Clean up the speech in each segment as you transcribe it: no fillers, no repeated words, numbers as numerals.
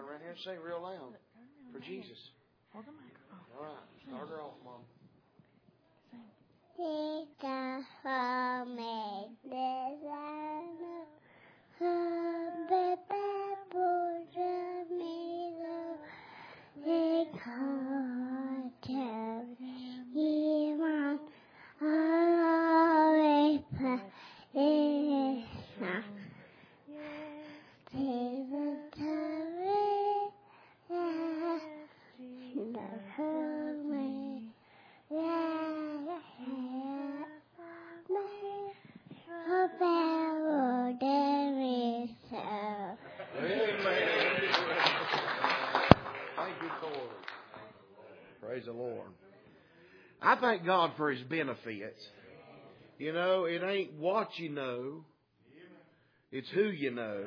Turn around here and sing real loud for Jesus. Hold the microphone. All right. Start her off, Mom. Praise the Lord. I thank God for His benefits. You know, it ain't what you know. It's who you know.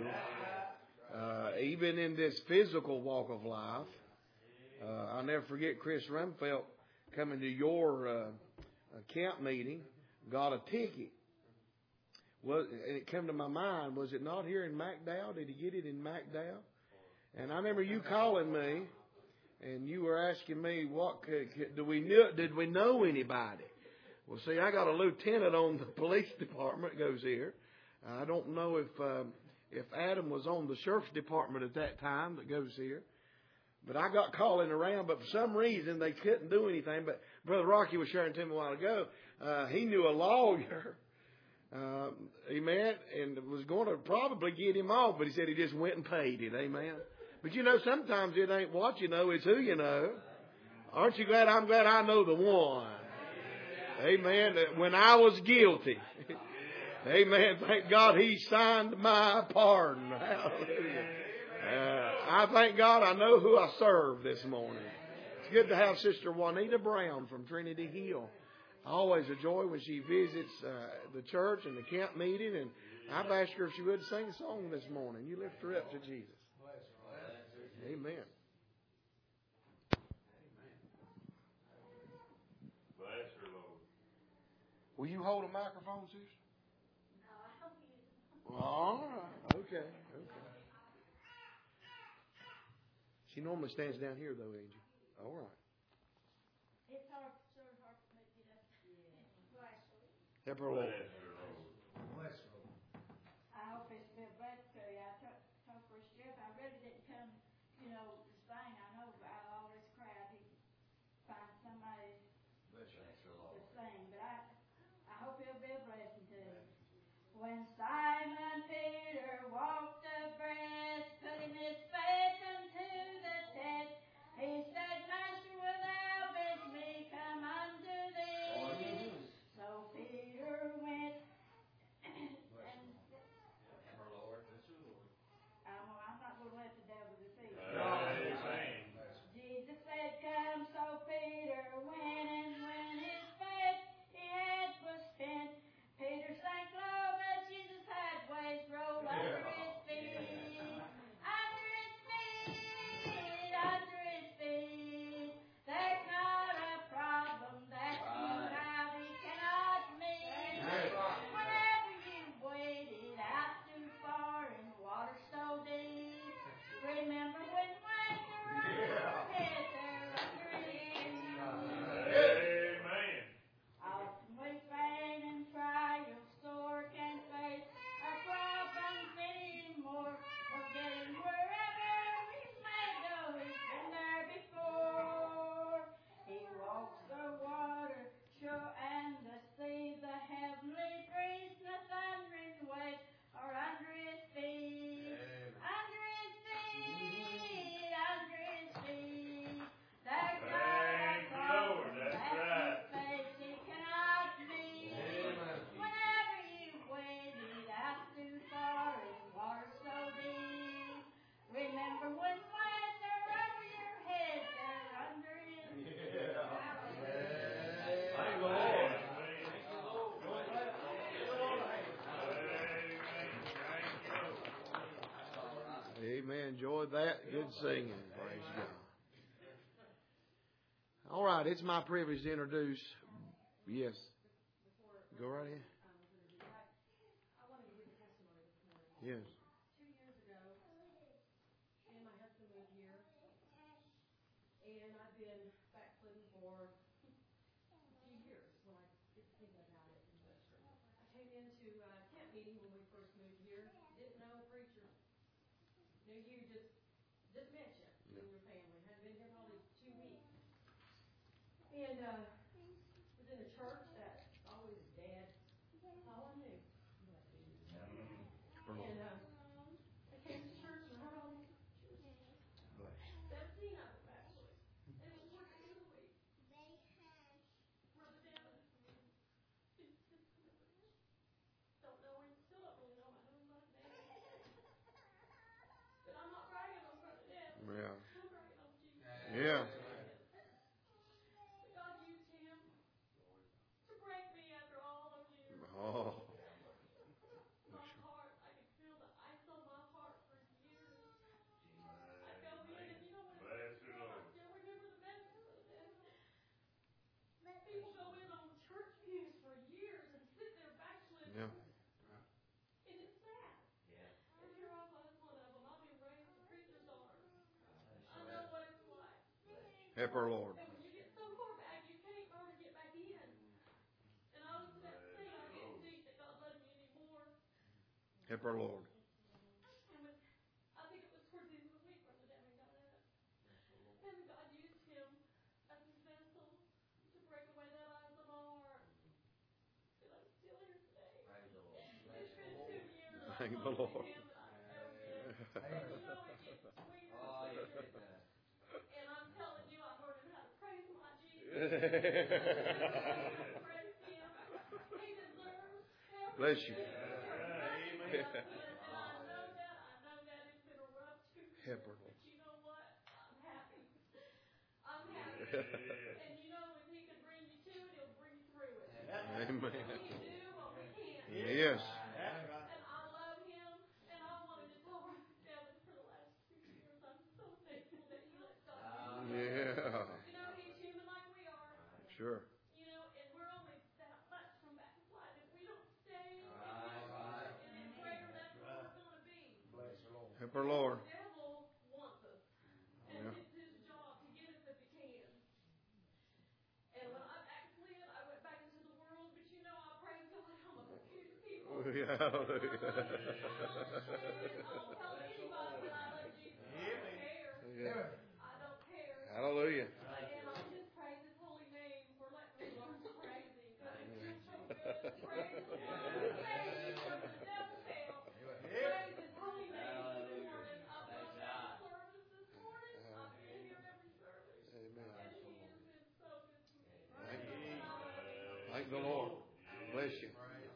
Even in this physical walk of life. I'll never forget Chris Rumfeld coming to your camp meeting, got a ticket. Well, and it came to my mind, was it not here in McDowell? Did he get it in McDowell? And I remember you calling me, and you were asking me, did we know anybody? Well, see, I got a lieutenant on the police department goes here. I don't know if Adam was on the sheriff's department at that time that goes here. But I got calling around, but for some reason they couldn't do anything. But Brother Rocky was sharing to me a while ago. He knew a lawyer, amen, and was going to probably get him off, but he said he just went and paid it, amen. But you know, sometimes it ain't what you know, it's who you know. Aren't you glad? I'm glad I know the one. Amen. When I was guilty, amen, thank God He signed my pardon. Hallelujah. I thank God I know who I serve this morning. It's good to have Sister Juanita Brown from Trinity Hill. Always a joy when she visits the church and the camp meeting. And I've asked her if she would sing a song this morning. You lift her up to Jesus. Amen. Bless her, Lord. Will you hold a microphone, sister? No, all right. Okay. She normally stands down here, though, Angie. All right. It's hard for me to get up. Help her, Lord. Bless her, Lord. I hope it's been blessed to you. I told First Jeff, I really didn't come, to sing. I know about all this crowd. He find somebody to sing. But I hope it'll be a blessing to you. When Simon Peter walked abreast, putting his faith unto the test, he said, Master, will thou bid me come unto thee? So Peter went and I'm not going to let the devil deceive me. Jesus said, come, so Peter went, and when his faith he had was spent, Peter sank low, but Jesus had waves roll under his feet. Under his feet, under his feet. There's not a problem that you have he cannot meet. Whenever you've waded out too far in water so deep, remember when waves are under your head, they're under his feet. Amen. Often we faint and trials sore can face our problems anymore. Or getting wherever we may go, he's been there before. He walks the water, shore and the sea, the heavenly breeze, the thundering waves are under his feet. Under his feet, under his feet. There's not a problem that you face he cannot meet. Whenever you've waded out too far in water so deep, remember when waves are over your head, they're under his feet. Thank the Lord. Amen. Enjoyed that. Good singing. Praise God. All right. It's my privilege to introduce. Yes. Go right ahead. I wanted to give a testimony this morning. Yes. 2 years ago, she and my husband moved I've been backslidden for a few years when I get thinking about it. I came into camp meeting when we first moved here. Didn't know a preacher. Knew you just met you and your family. Hadn't been here probably 2 weeks. And was in a church that always dead. That's all I knew. And I came to church and heard all these preachers. 17 of them actually. And it was towards the end of the week. Brother Devin. Don't know him, still don't really know him. I know him by name. But I'm not bragging on Brother Devin. Yeah. I'm bragging on Jesus. Yeah. But God used him to break me after all those years. Oh. My heart, I could feel the ice on my heart for years. I go in and you know what it's like? I still remember the message of that. People go in on church pews for years and sit there backslidden. Yeah. And it's sad. And here I was one of them. I've been raised a preacher's daughter. I know what it's like. Help our Lord. And when you get so far back, you can't hardly get back in. And I was that thing I didn't think that God loved me anymore. Help our Lord. I think it was towards the end of the week Brother Devin got up. And God used him as his vessel to break away that ice on my heart. And I'm still here today. It's been 2 years. Thank the Lord. And you know it gets sweeter. And I'm telling you, I'm learning how to praise my Jesus. Praise him. He deserves everything. Bless you. And I know that it's been a rough 2 years. Help her, Lord. But you know what? I'm happy. I'm happy. And you know, if he can bring you to it, he'll bring you through it. Amen. We can do what we can. Yes. And I love him. And I wanted to tell Brother Devin for the last 2 years, I'm so thankful that he let God use him. Yeah. You know, he's human like we are. Sure. You know, and we're only that much from backslide. If we don't stay in his word and in prayer, that's where we're going to be. Help our Lord. The devil wants us. And Yeah. it's his job to get us if he can. And when I backslid, I went back into the world. But you know, I praise God, I'm a computer people. Yeah. I won't tell anybody that I love Jesus. I don't care. Yeah. I don't care. Hallelujah. And I just praise his holy name for letting me learn to praise him. Because it feels so good to praise him. Praise him from the depths of hell. Praise his holy name this morning. I love that service this morning. I've been here every service. Amen. And he has been so good to me. Thank you. And I love him. Thank the Lord. Bless you.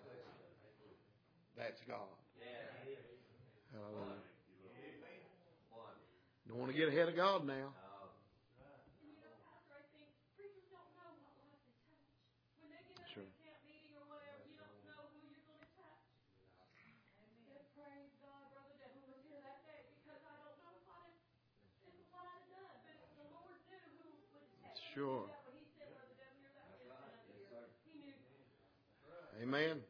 That's God. Hallelujah. Don't want to get ahead of God now. And you know, Pastor, I think preachers don't know what life they touch. When they get up Sure. in camp meeting or whatever, you don't know who you're going to touch. And praise God, Brother Devin was here that day because I don't know what I'd have done, but the Lord knew who would touch. Sure. When he said, Brother Devin, you're that person up here. He knew. Amen.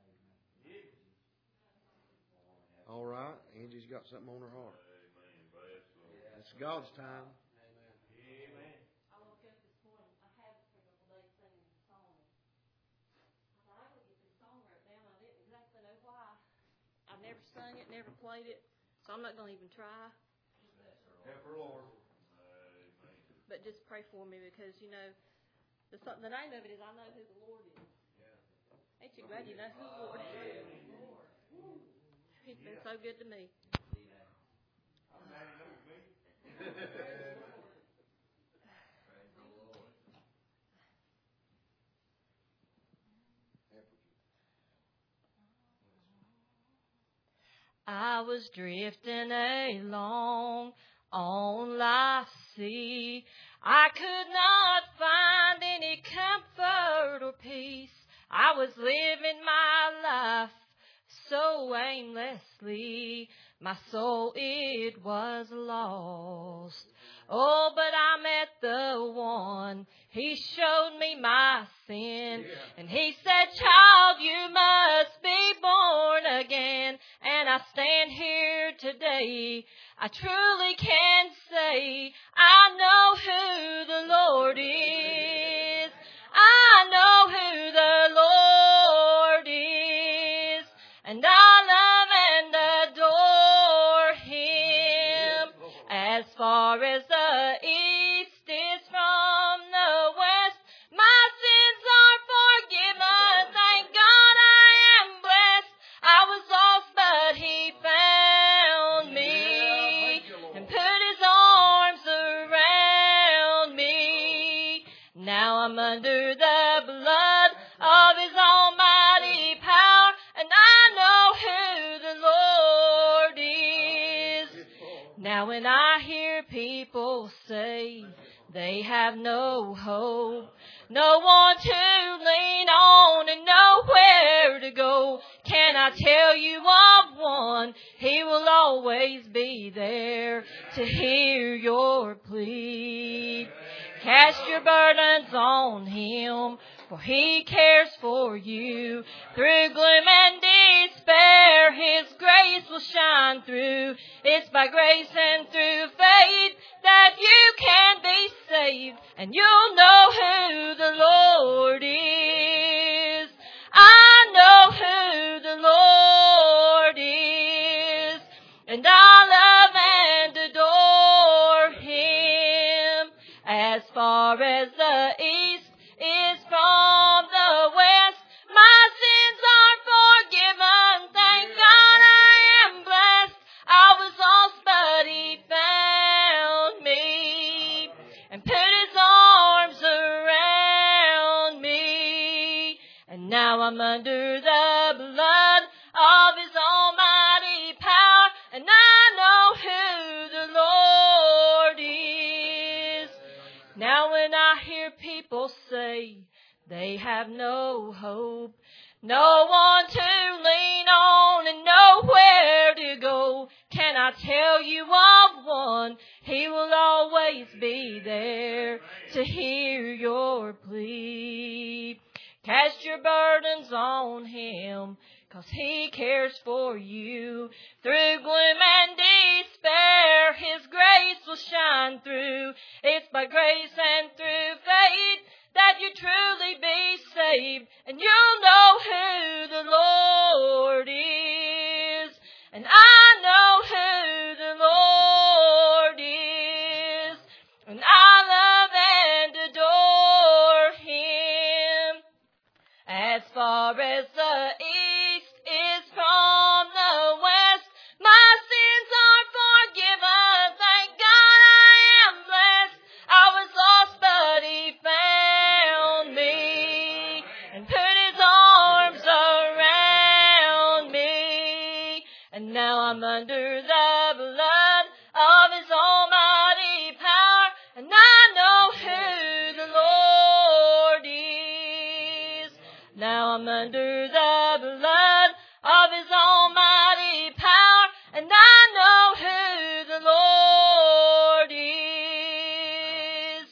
All right. Angie's got something on her heart. It's God's time. I woke up this morning. I had for a couple days singing a song. I thought I would get this song wrote down. I didn't exactly know why. I've never sung it, never played it, so I'm not going to even try. Help our Lord. But just pray for me because, you know, the name of it is I Know Who the Lord Is. Ain't you glad you know who the Lord is? He's been so good to me. I was drifting along on life's sea. I could not find any comfort or peace. I was living my life so aimlessly. My soul, it was lost. Oh, but I met the one. He showed me my sin. And he said, child, you must be born again. And I stand here today. I truly can say I know who the Lord is. I know who the Lord is. And I love and adore Him. As far as the east is from the west, my sins are forgiven. Thank God I am blessed. I was lost, but He found me and put His arms around me. Now I'm under the blood of His almighty power, and I know who the Lord is. Now when I hear people say they have no hope, no one to lean on and nowhere to go, can I tell you of one? He will always be there to hear your plea. Cast your burdens on Him, for He cares for you. Through gloom and despair, His grace will shine through. It's by grace and through faith that you can be saved, and you'll know who the Lord is. I know who the Lord is, and I love and adore Him. As far as the east is from the west, my sins are forgiven. Thank God I am blessed. I was lost, but He found me and put His arms around me. And now I'm under the blood of His almighty power, and I know who the Lord is. Now when I hear people say they have no hope, no one to lean on and nowhere to go, can I tell you of one? He will always be there to hear your plea. Cast your burdens on Him, 'cause He cares for you. Through gloom and despair, His grace will shine through. It's by grace and through faith that you truly be saved, and you'll know who the Lord is. And I know who the Lord is, and I love and adore Him. As far as the east is from the west, my sins are forgiven. Thank God I am blessed. I was lost, but He found me and put His arms around me. And now I'm under the blood of His almighty power, and I know who the Lord is. Now I'm under the blood of His almighty power, and I know who the Lord is.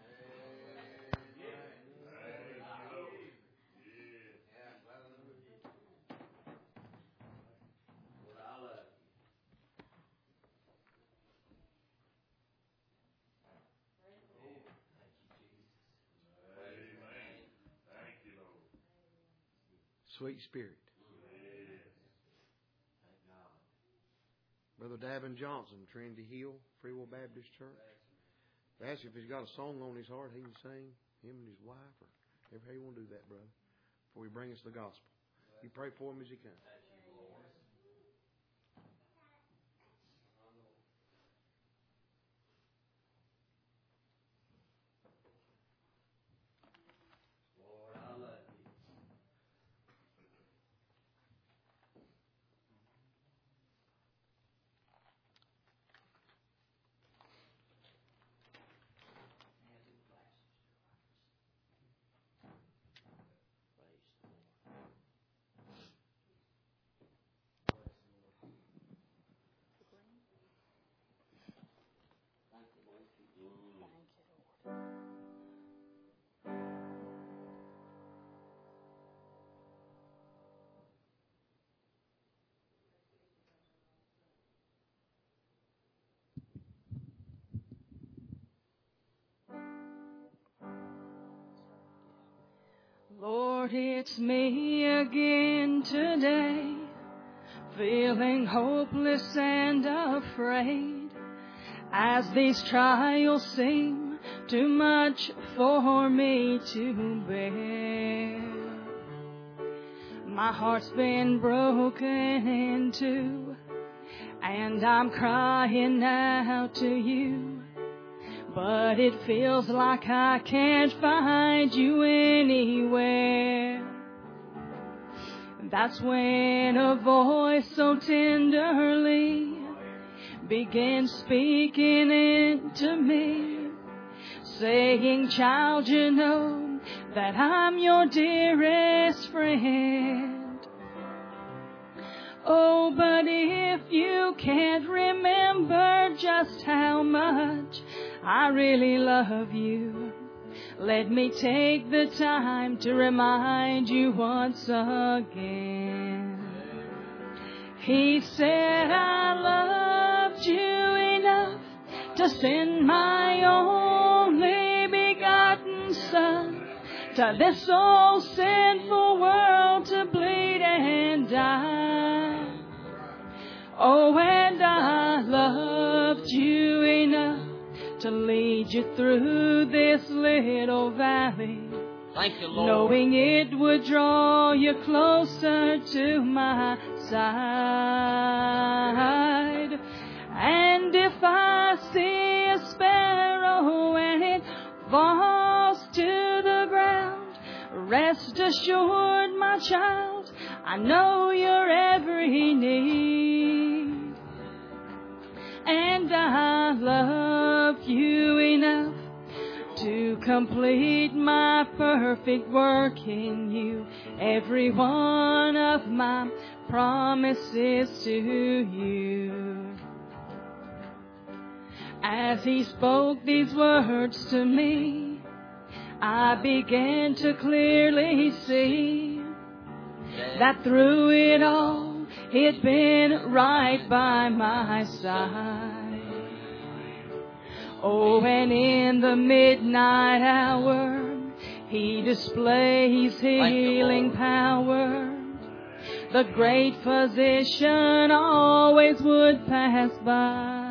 Sweet Spirit. Brother Davin Johnson, Trinity Hill, Free Will Baptist Church. Ask if he's got a song on his heart he can sing, him and his wife, or however you want to do that, brother, before he brings us the gospel. You pray for him as he comes. Lord, it's me again today, feeling hopeless and afraid, as these trials seem too much for me to bear. My heart's been broken in two, and I'm crying out to you, but it feels like I can't find you anywhere. That's when a voice so tenderly begins speaking into me, saying, child, you know that I'm your dearest friend. Oh, but if you can't remember just how much I really love you, let me take the time to remind you once again. He said, I loved you enough to send my only begotten Son to this old sinful world to bleed and die. Oh, and I loved you enough to lead you through this little valley. Thank you, Lord. Knowing it would draw you closer to my side. And if I see a sparrow and it falls to the ground, rest assured, my child, I know your every need. And I love you enough to complete my perfect work in you, every one of my promises to you. As he spoke these words to me, I began to clearly see that through it all, he'd been right by my side. Oh, and in the midnight hour, he displays healing power. The great physician always would pass by.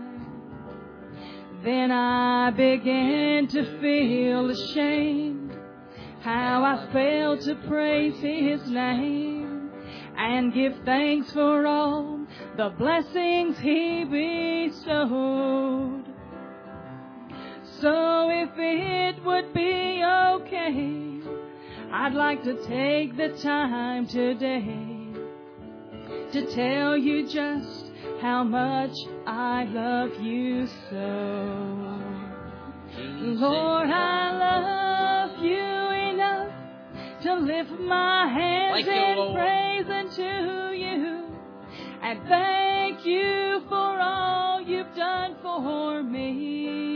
Then I began to feel ashamed, how I failed to praise his name and give thanks for all the blessings he bestowed. So if it would be okay, I'd like to take the time today to tell you just how much I love you so. Lord, I love you enough to lift my hands in praise unto you and thank you for all you've done for me.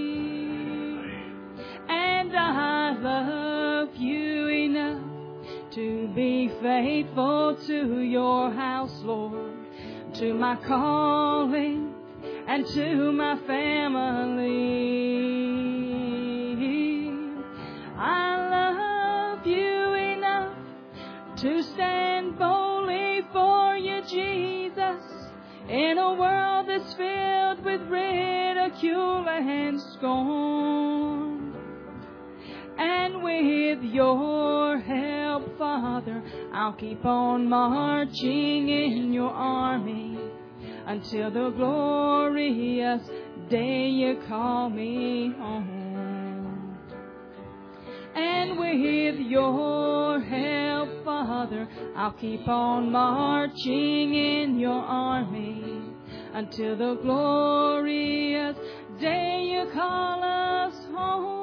And I love you enough to be faithful to your house, Lord, to my calling and to my family. I love you enough to stand boldly for you, Jesus, in a world that's filled with ridicule and scorn. And with your help, Father, I'll keep on marching in your army until the glorious day you call me home. And with your help, Father, I'll keep on marching in your army until the glorious day you call us home.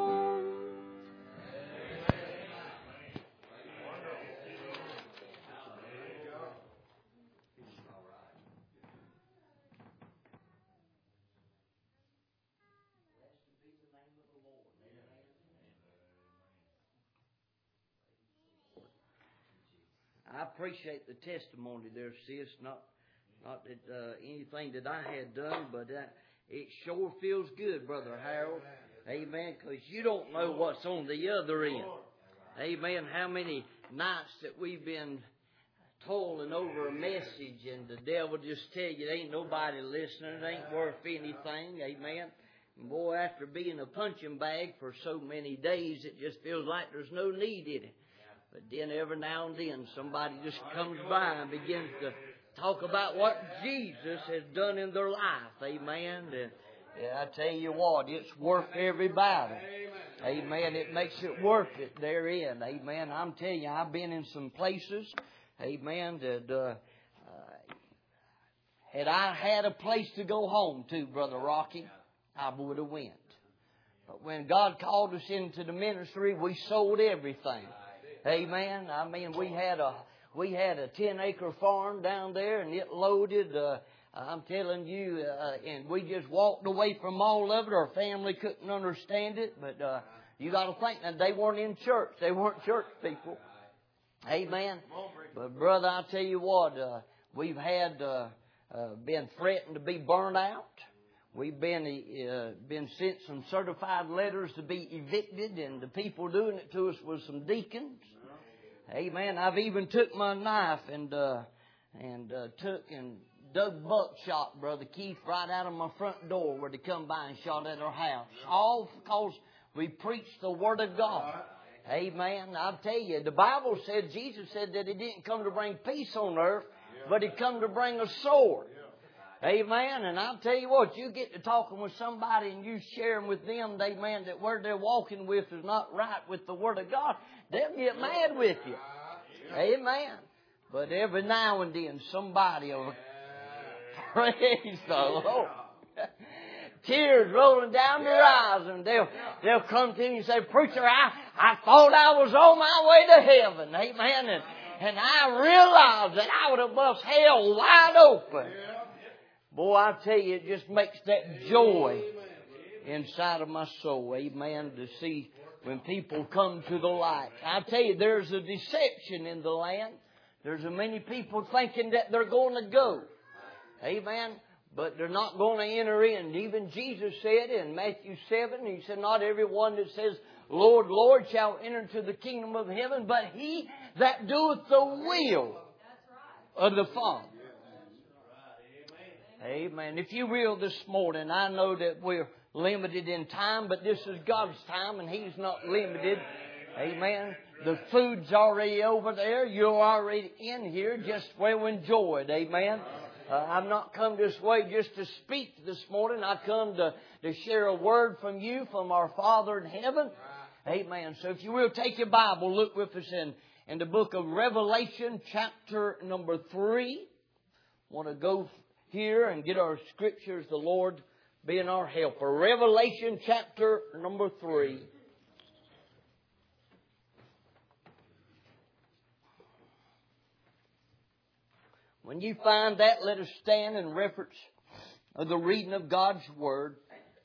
I appreciate the testimony there, sis. Not that anything that I had done, but it sure feels good, Brother Harold. Amen. Because you don't know what's on the other end. Amen. How many nights that we've been toiling over a message, and the devil just tell you there ain't nobody listening, it ain't worth anything, amen. And boy, after being a punching bag for so many days, it just feels like there's no need in it. But then every now and then somebody just comes by and begins to talk about what Jesus has done in their life, amen. And I tell you what, it's worth every battle. Amen. It makes it worth it therein. Amen. I'm telling you, I've been in some places, amen, that had I had a place to go home to, Brother Rocky, I would have went. But when God called us into the ministry, we sold everything. Amen. I mean, we had a 10-acre farm down there, and it loaded. I'm telling you, and we just walked away from all of it. Our family couldn't understand it, but you got to think that they weren't in church. They weren't church people. Amen. But brother, I tell you what, we've had been threatened to be burned out. We've been sent some certified letters to be evicted, and the people doing it to us was some deacons. Amen. I've even took my knife and dug buckshot, Brother Keith, right out of my front door where they come by and shot at our house. All because we preached the Word of God. Amen. I'll tell you, the Bible said, Jesus said that He didn't come to bring peace on earth, but He come to bring a sword. Amen. And I'll tell you what, you get to talking with somebody and you sharing with them, amen, that where they're walking with is not right with the Word of God, they'll get mad with you. Amen. But every now and then somebody will praise the Lord. Tears rolling down their eyes, and they'll come to you and say, Preacher, I thought I was on my way to heaven. Amen. And I realized that I would have bust hell wide open. Boy, I tell you, it just makes that joy inside of my soul, amen, to see when people come to the light. I tell you, there's a deception in the land. There's a many people thinking that they're going to go, amen, but they're not going to enter in. Even Jesus said in Matthew 7, He said, Not everyone that says, Lord, Lord, shall enter into the kingdom of heaven, but he that doeth the will of the Father. Amen. If you will this morning, I know that we're limited in time, but this is God's time and He's not limited. Amen. The food's already over there. You're already in here. Just well enjoyed. Amen. I've not come this way just to speak this morning. I come to share a word from you, from our Father in heaven. Amen. So if you will, take your Bible, look with us in the book of Revelation, chapter number 3. Want to go here and get our scriptures, the Lord being our helper. Revelation chapter number 3. When you find that, let us stand in reference of the reading of God's Word.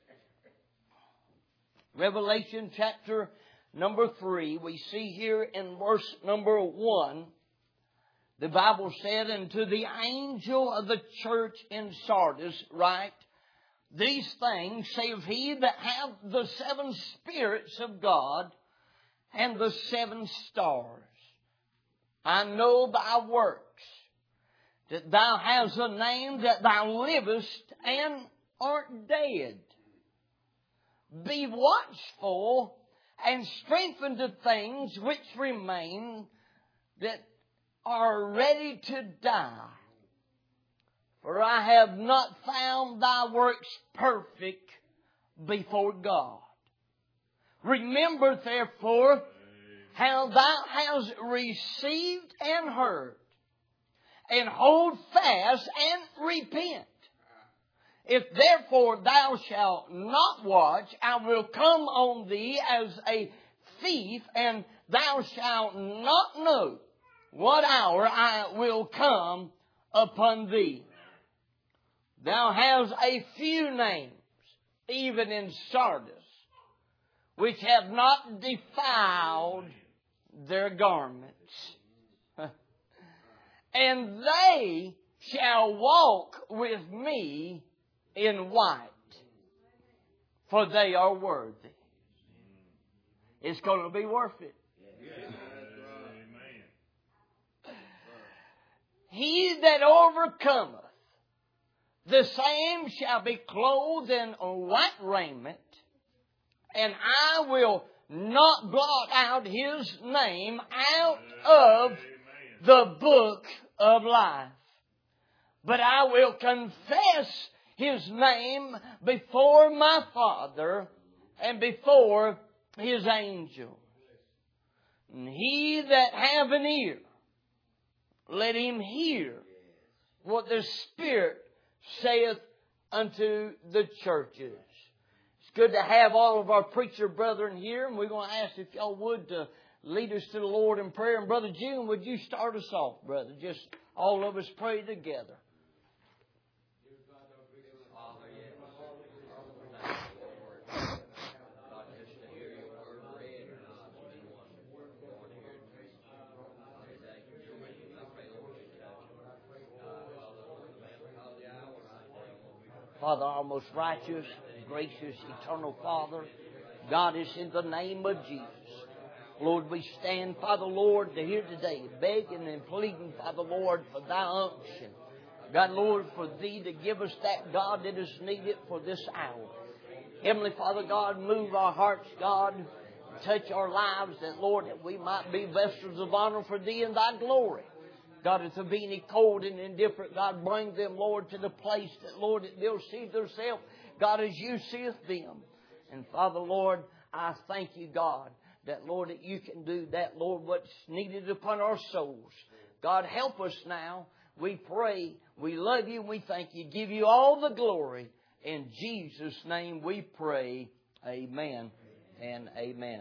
Revelation chapter number 3, we see here in verse number 1, the Bible said, And to the angel of the church in Sardis write, These things saith he that hath the 7 spirits of God and the 7 stars. I know thy works, that thou hast a name, that thou livest and art dead. Be watchful and strengthen the things which remain that are ready to die. For I have not found thy works perfect before God. Remember therefore how thou hast received and heard, and hold fast and repent. If therefore thou shalt not watch, I will come on thee as a thief, and thou shalt not know what hour I will come upon thee. Thou hast a few names, even in Sardis, which have not defiled their garments. And they shall walk with me in white, for they are worthy. It's going to be worth it. he that overcometh, the same shall be clothed in white raiment, and I will not blot out his name out of the book of life, but I will confess his name before my Father and before his angels. And he that have an ear, let him hear what the Spirit saith unto the churches. It's good to have all of our preacher brethren here, and we're going to ask if y'all would to lead us to the Lord in prayer. And Brother June, would you start us off, brother? Just all of us pray together. Father, our most righteous, gracious, eternal Father, God, is in the name of Jesus. Lord, we stand, Father, Lord, to here today, begging and pleading, Father, Lord, for Thy unction. God, Lord, for Thee to give us that, God, that is needed for this hour. Heavenly Father, God, move our hearts, God, touch our lives, that, Lord, that we might be vessels of honor for Thee and Thy glory. God, if there be any cold and indifferent, God, bring them, Lord, to the place that, Lord, that they'll see themselves, God, as You seeth them. And Father, Lord, I thank You, God, that, Lord, that You can do that, Lord, what's needed upon our souls. God, help us now. We pray. We love You and we thank You. Give You all the glory. In Jesus' name we pray. Amen and amen.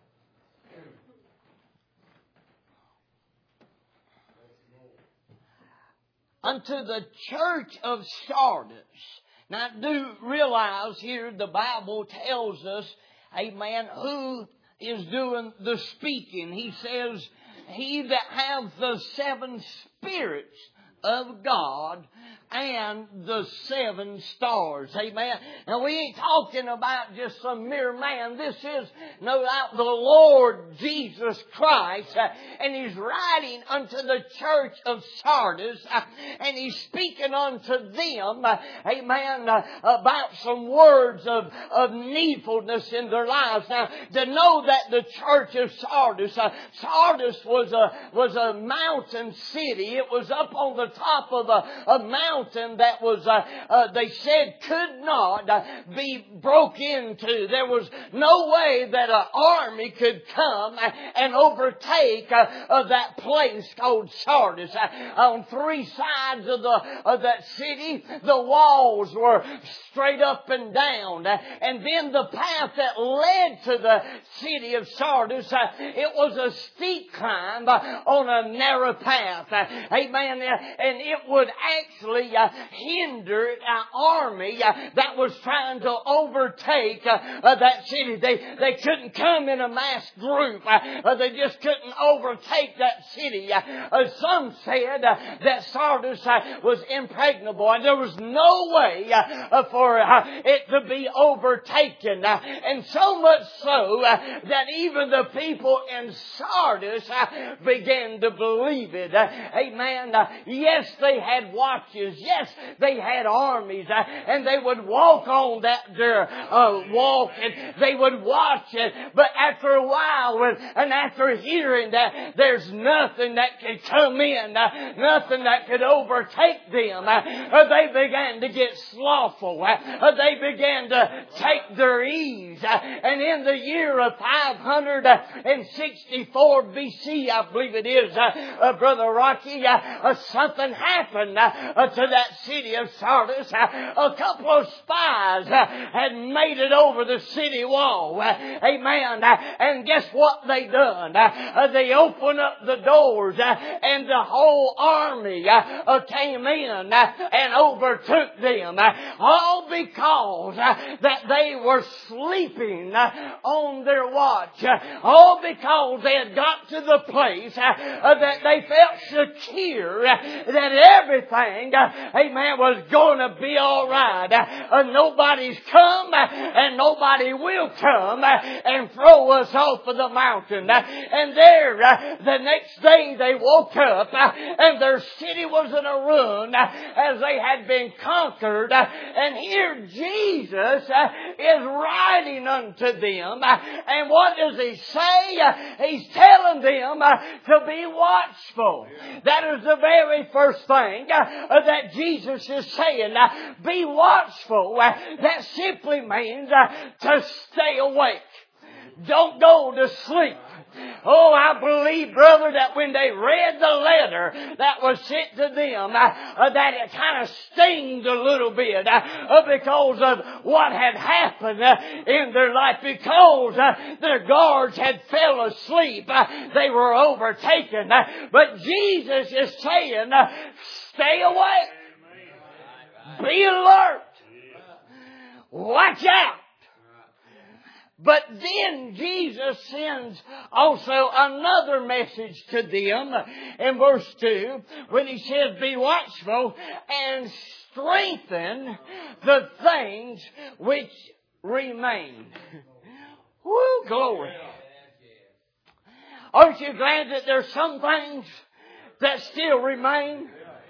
Unto the church of Sardis. Now, do realize here the Bible tells us, amen, who is doing the speaking. He says, he that hath the 7 spirits of God and the 7 stars. Amen. Now, we ain't talking about just some mere man. This is no doubt the Lord Jesus Christ. And He's writing unto the church of Sardis. And He's speaking unto them, amen, about some words of needfulness in their lives. Now, to know that the church of Sardis, Sardis was a mountain city. It was up on the top of a mountain that was, they said, could not be broke into. There was no way that an army could come and overtake that place called Sardis. On 3 sides of that city, the walls were straight up and down. And then the path that led to the city of Sardis, it was a steep climb on a narrow path. Amen. And it would actually hinder an army that was trying to overtake that city. They couldn't come in a mass group. They just couldn't overtake that city. Some said that Sardis was impregnable and there was no way for it to be overtaken. And so much so that even the people in Sardis began to believe it. Amen. Yes, they had watches. Yes, they had armies. And they would walk on that walk and they would watch it. But after a while and after hearing that there's nothing that could come in, nothing that could overtake them, they began to get slothful. They began to take their ease. And in the year of 564 BC, I believe it is, Brother Rocky, something happened to that city of Sardis. A couple of spies had made it over the city wall. Amen. And guess what they done? They opened up the doors and the whole army came in and overtook them. All because that they were sleeping on their watch. All because they had got to the place that they felt secure that everything, amen, was going to be all right. Nobody's come and nobody will come and throw us off of the mountain. And there, the next day they woke up and their city was in a ruin as they had been conquered. And here Jesus is writing unto them. And what does He say? He's telling them to be watchful. That is the very first thing that Jesus is saying. Be watchful. That simply means to stay awake. Don't go to sleep. Oh, I believe, brother, that when they read the letter that was sent to them, that it kind of stinged a little bit because of what had happened in their life. Because their guards had fell asleep. They were overtaken. But Jesus is saying, stay awake. Be alert. Watch out. But then Jesus sends also another message to them in verse 2 when He says, be watchful and strengthen the things which remain. Woo, glory. Aren't you glad that there's some things that still remain?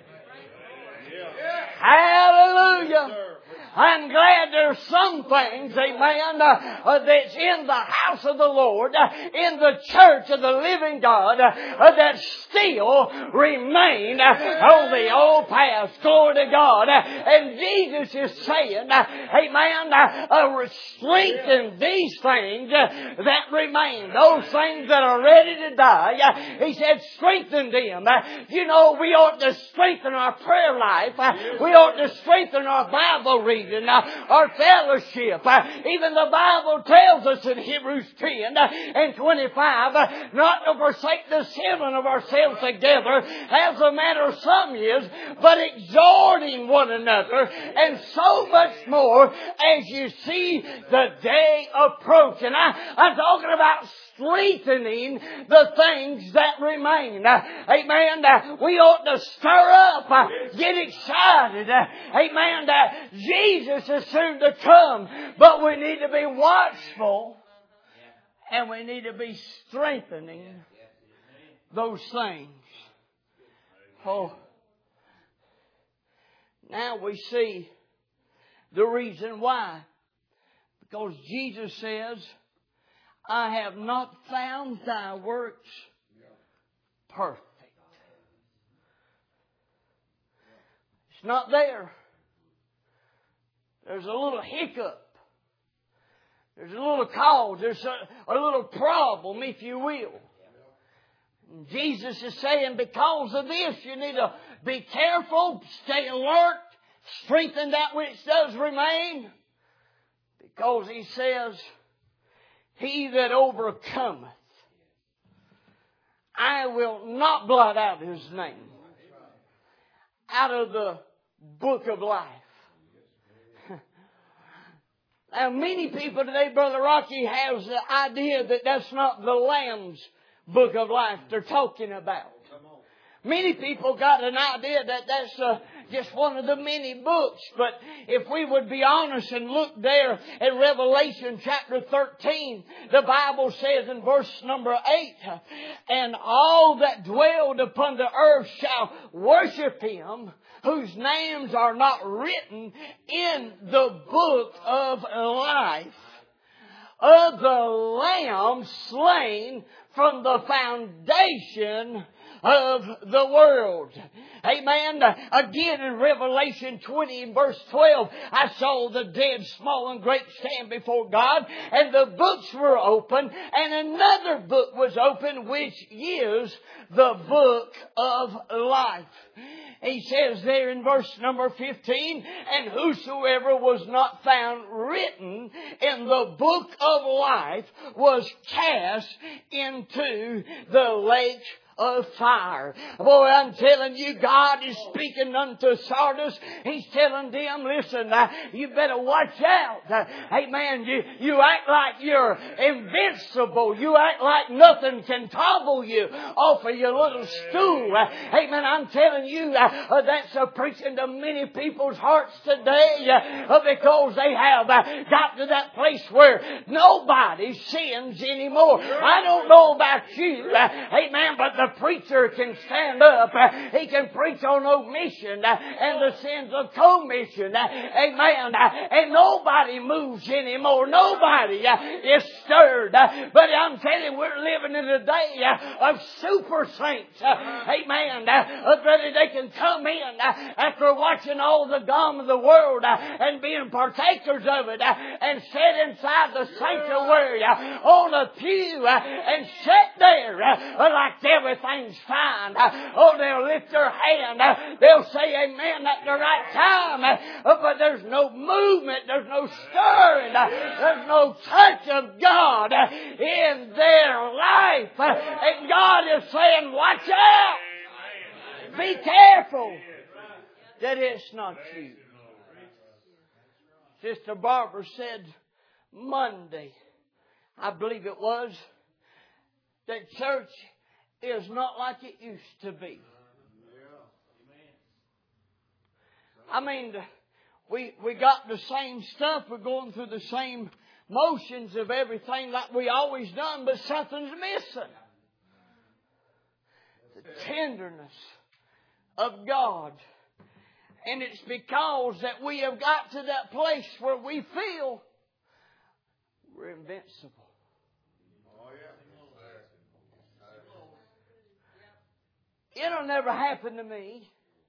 Hallelujah. I'm glad there's some things, amen, that's in the house of the Lord, in the church of the living God, that still remain on the old path. Glory to God. And Jesus is saying, amen, strengthen these things that remain. Those things that are ready to die. He said, strengthen them. You know, we ought to strengthen our prayer life. We ought to strengthen our Bible reading. Our fellowship. Even the Bible tells us in Hebrews 10 and 25 not to forsake the assembling of ourselves together as a manner of some is, but exhorting one another, and so much more as you see the day approach. And I'm talking about strengthening the things that remain. Amen. We ought to stir up, get excited. Amen. Jesus is soon to come, but we need to be watchful and we need to be strengthening those things. Oh, now we see the reason why. Because Jesus says, I have not found thy works perfect. It's not there. There's a little hiccup. There's a little cause. There's a little problem, if you will. And Jesus is saying, because of this, you need to be careful, stay alert, strengthen that which does remain. Because He says, he that overcometh, I will not blot out his name out of the book of life. Now, many people today, Brother Rocky, has the idea that that's not the Lamb's book of life they're talking about. Many people got an idea that that's just one of the many books. But if we would be honest and look there at Revelation chapter 13, the Bible says in verse number 8, and all that dwelled upon the earth shall worship Him, whose names are not written in the book of life of the Lamb slain from the foundation of the world. Amen. Again in Revelation 20 and verse 12, I saw the dead, small and great, stand before God, and the books were open, and another book was open, which is the book of life. He says there in verse number 15, and whosoever was not found written in the book of life was cast into the lake of fire. Boy, I'm telling you, God is speaking unto Sardis. He's telling them, listen, you better watch out. Amen. You act like you're invincible. You act like nothing can topple you off of your little stool. Amen. I'm telling you, that's preaching to many people's hearts today because they have got to that place where nobody sins anymore. I don't know about you, amen, but the preacher can stand up. He can preach on omission and the sins of commission. Amen. And nobody moves anymore. Nobody is stirred. But I'm telling you, we're living in a day of super saints. Amen. Brother, they can come in after watching all the gum of the world and being partakers of it and sit inside the sanctuary on a pew and sit there like everything's fine. Oh, they'll lift their hand. They'll say amen at the right time. But there's no movement. There's no stirring. There's no touch of God in their life. And God is saying, watch out. Be careful that it's not you. Sister Barbara said Monday, I believe it was, that church is not like it used to be. I mean, we got the same stuff. We're going through the same motions of everything like we always done, but something's missing. The tenderness of God. And it's because that we have got to that place where we feel we're invincible. It'll never happen to me.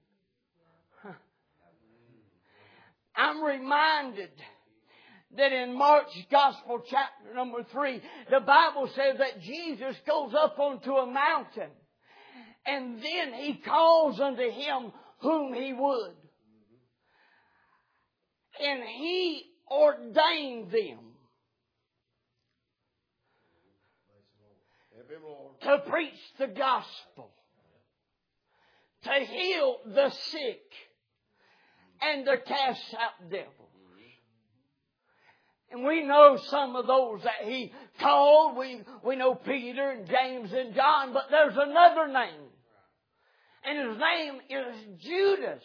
I'm reminded that in Mark's Gospel, chapter number 3, the Bible says that Jesus goes up onto a mountain and then He calls unto Him whom He would. And He ordained them to preach the gospel, to heal the sick, and to cast out devils. And we know some of those that He called. We know Peter and James and John, but there's another name. And His name is Judas.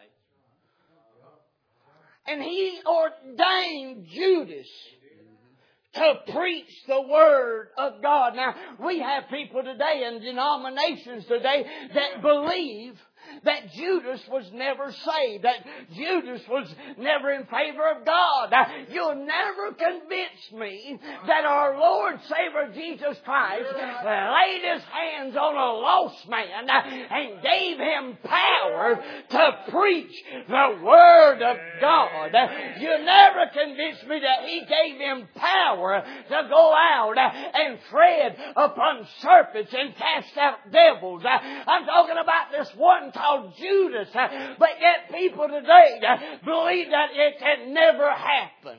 And He ordained Judas to preach the Word of God. Now, we have people today and denominations today that believe that Judas was never saved, that Judas was never in favor of God. You'll never convince me that our Lord Savior Jesus Christ laid His hands on a lost man and gave him power to preach the Word of God. You'll never convince me that He gave him power to go out and tread upon serpents and cast out devils. I'm talking about this one called Judas, but yet people today believe that it can never happen.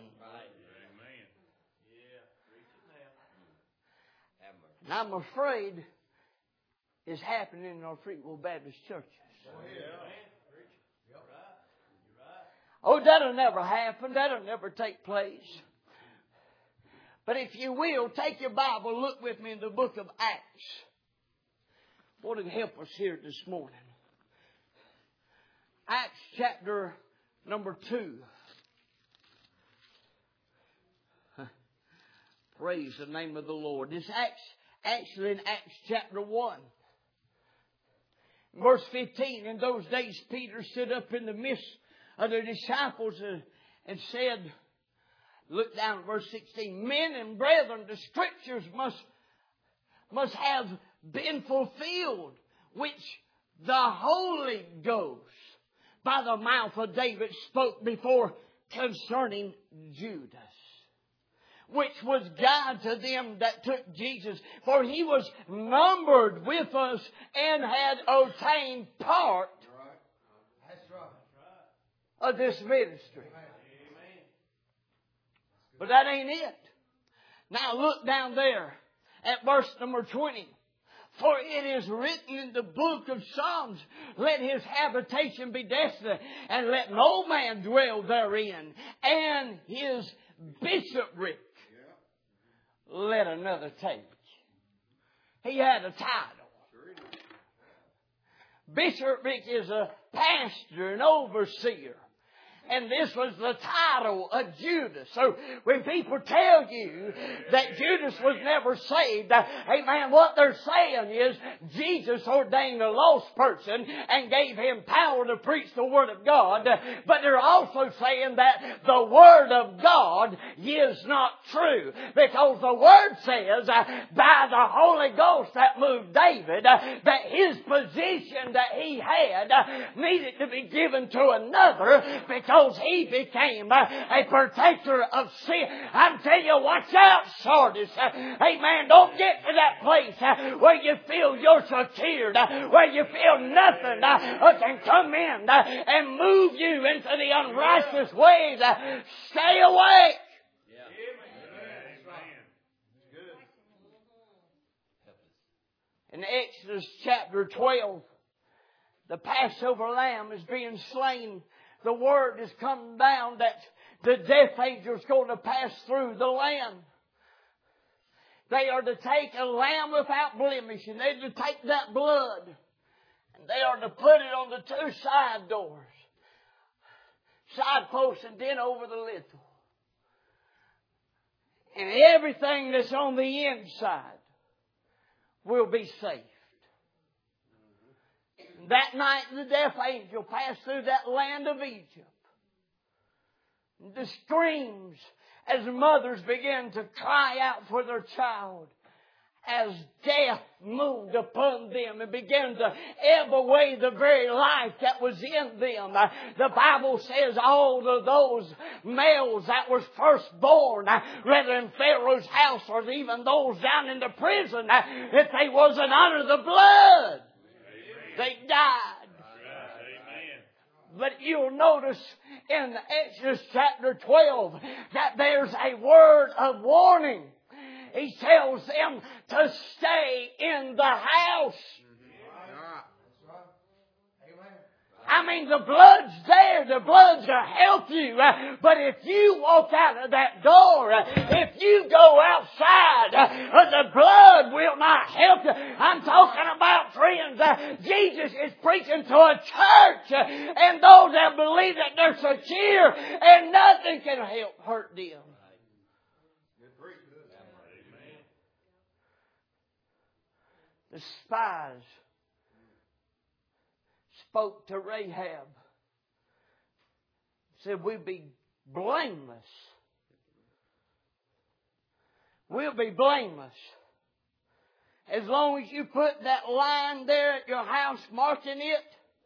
And I'm afraid it's happening in our Freeville Baptist churches. Oh, that'll never happen. That'll never take place. But if you will, take your Bible, look with me in the book of Acts. What would help us here this morning? Acts chapter number 2. Praise the name of the Lord. It's actually in Acts chapter 1. Verse 15, in those days Peter stood up in the midst of the disciples and said, look down at verse 16, men and brethren, the Scriptures must have been fulfilled, which the Holy Ghost by the mouth of David spoke before concerning Judas, which was God to them that took Jesus. For he was numbered with us and had obtained part of this ministry. But that ain't it. Now look down there at verse number 20. For it is written in the book of Psalms, let his habitation be desolate, and let no man dwell therein. And his bishopric let another take. He had a title. Bishopric is a pastor, an overseer. And this was the title of Judas. So when people tell you that Judas was never saved, amen, what they're saying is Jesus ordained a lost person and gave him power to preach the Word of God. But they're also saying that the Word of God is not true. Because the Word says by the Holy Ghost that moved David that his position that he had needed to be given to another because he became a protector of sin. I'm telling you, watch out, Sardis. Amen. Don't get to that place where you feel you're secured, where you feel nothing can come in and move you into the unrighteous ways. Stay away. In Exodus chapter 12, the Passover lamb is being slain. The word has come down that the death angel is going to pass through the land. They are to take a lamb without blemish, and they're to take that blood, and they are to put it on the two side doors, side posts, and then over the lintel. And everything that's on the inside will be saved. That night the death angel passed through that land of Egypt. The screams as mothers began to cry out for their child, as death moved upon them and began to ebb away the very life that was in them. The Bible says all of those males that was first born, whether in Pharaoh's house or even those down in the prison, if they wasn't under the blood, they died. But you'll notice in Exodus chapter 12 that there's a word of warning. He tells them to stay in the house. I mean, the blood's there. The blood's to help you. But if you walk out of that door, if you go outside, the blood will not help you. I'm talking about, friends, Jesus is preaching to a church and those that believe that they're secure and nothing can help hurt them. The spies spoke to Rahab. Said, we'll be blameless. We'll be blameless. As long as you put that line there at your house marking it,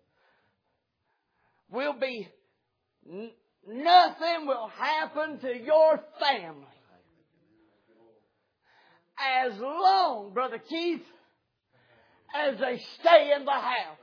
we'll be, nothing will happen to your family. As long, Brother Keith, as they stay in the house.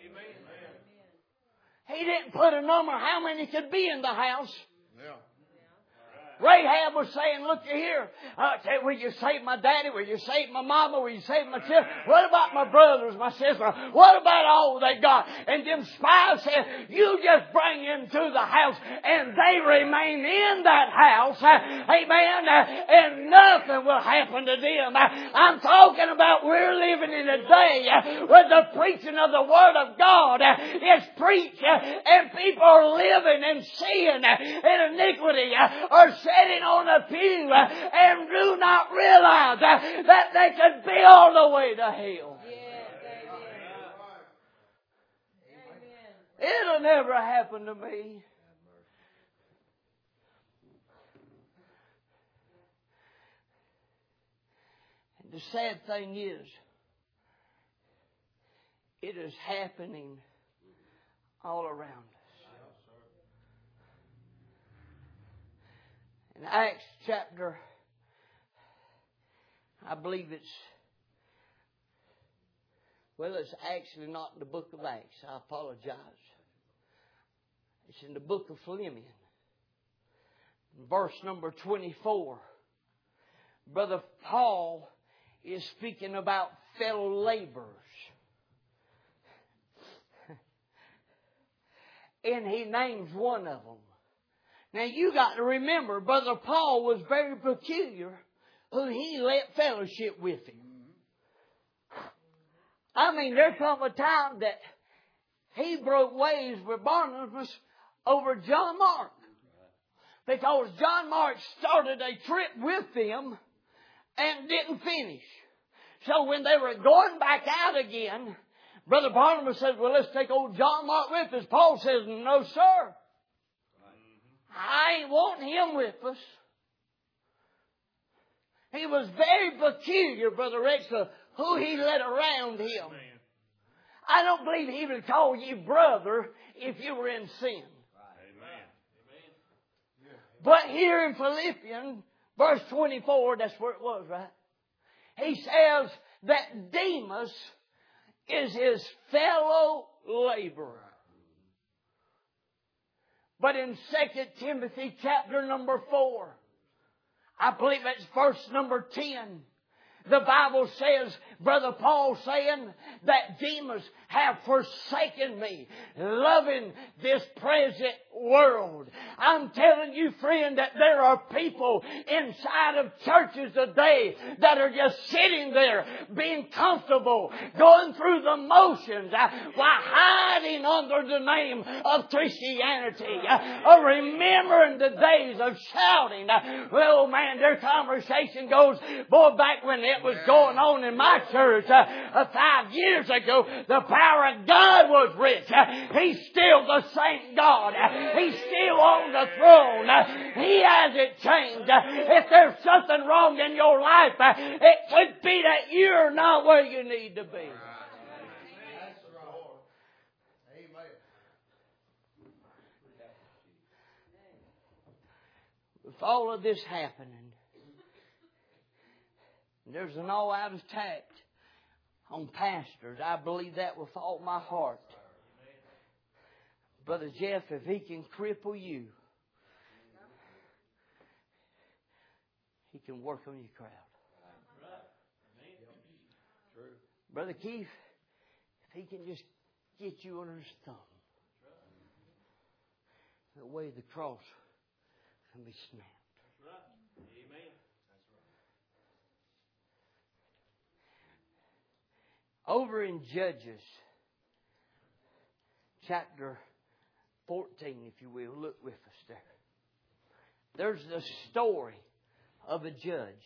He didn't put a number how many could be in the house. Yeah. Rahab was saying, look here, will you save my daddy? Will you save my mama? Will you save my children? What about my brothers, my sister? What about all they got? And them spies said, you just bring them to the house and they remain in that house. Amen. And nothing will happen to them. I'm talking about we're living in a day where the preaching of the Word of God is preached and people are living in sin and iniquity or sitting on a pew and do not realize that they could be on the way to hell. It'll never happen to me. And the sad thing is, it is happening all around us. In Acts chapter, I believe it's actually not in the book of Acts. I apologize. It's in the book of Philippians. Verse number 24. Brother Paul is speaking about fellow laborers. And he names one of them. Now you got to remember, Brother Paul was very peculiar who he let fellowship with him. I mean, there come a time that he broke ways with Barnabas over John Mark. Because John Mark started a trip with them and didn't finish. So when they were going back out again, Brother Barnabas says, well, let's take old John Mark with us. Paul says, no, sir. I ain't wanting him with us. He was very peculiar, Brother Rex, of who he let around him. I don't believe he would call you brother if you were in sin. But here in Philippians, verse 24, that's where it was, right? He says that Demas is his fellow laborer. But in 2 Timothy chapter number 4, I believe it's verse number 10, the Bible says, Brother Paul saying that Demas have forsaken me, loving this present world. I'm telling you, friend, that there are people inside of churches today that are just sitting there, being comfortable, going through the motions, while hiding under the name of Christianity, remembering the days of shouting. Well, man, their conversation goes, boy, back when it was going on in my church 5 years ago, the power of God was rich. He's still the same God. He's still on the throne. He hasn't changed. If there's something wrong in your life, it could be that you're not where you need to be. With all of this happening, there's an all-out attack on pastors. I believe that with all my heart. Brother Jeff, if he can cripple you, he can work on your crowd. Brother Keith, if he can just get you under his thumb, the way the cross can be snapped. Over in Judges, chapter 14, if you will, look with us there. There's the story of a judge.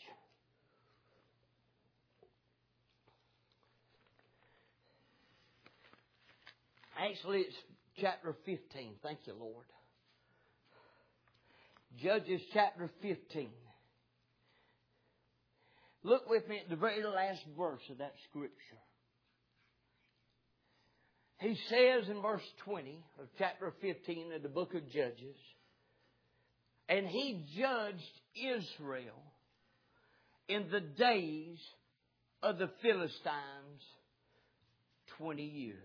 Actually, it's chapter 15. Thank you, Lord. Judges chapter 15. Look with me at the very last verse of that scripture. He says in verse 20 of chapter 15 of the book of Judges, and he judged Israel in the days of the Philistines 20 years.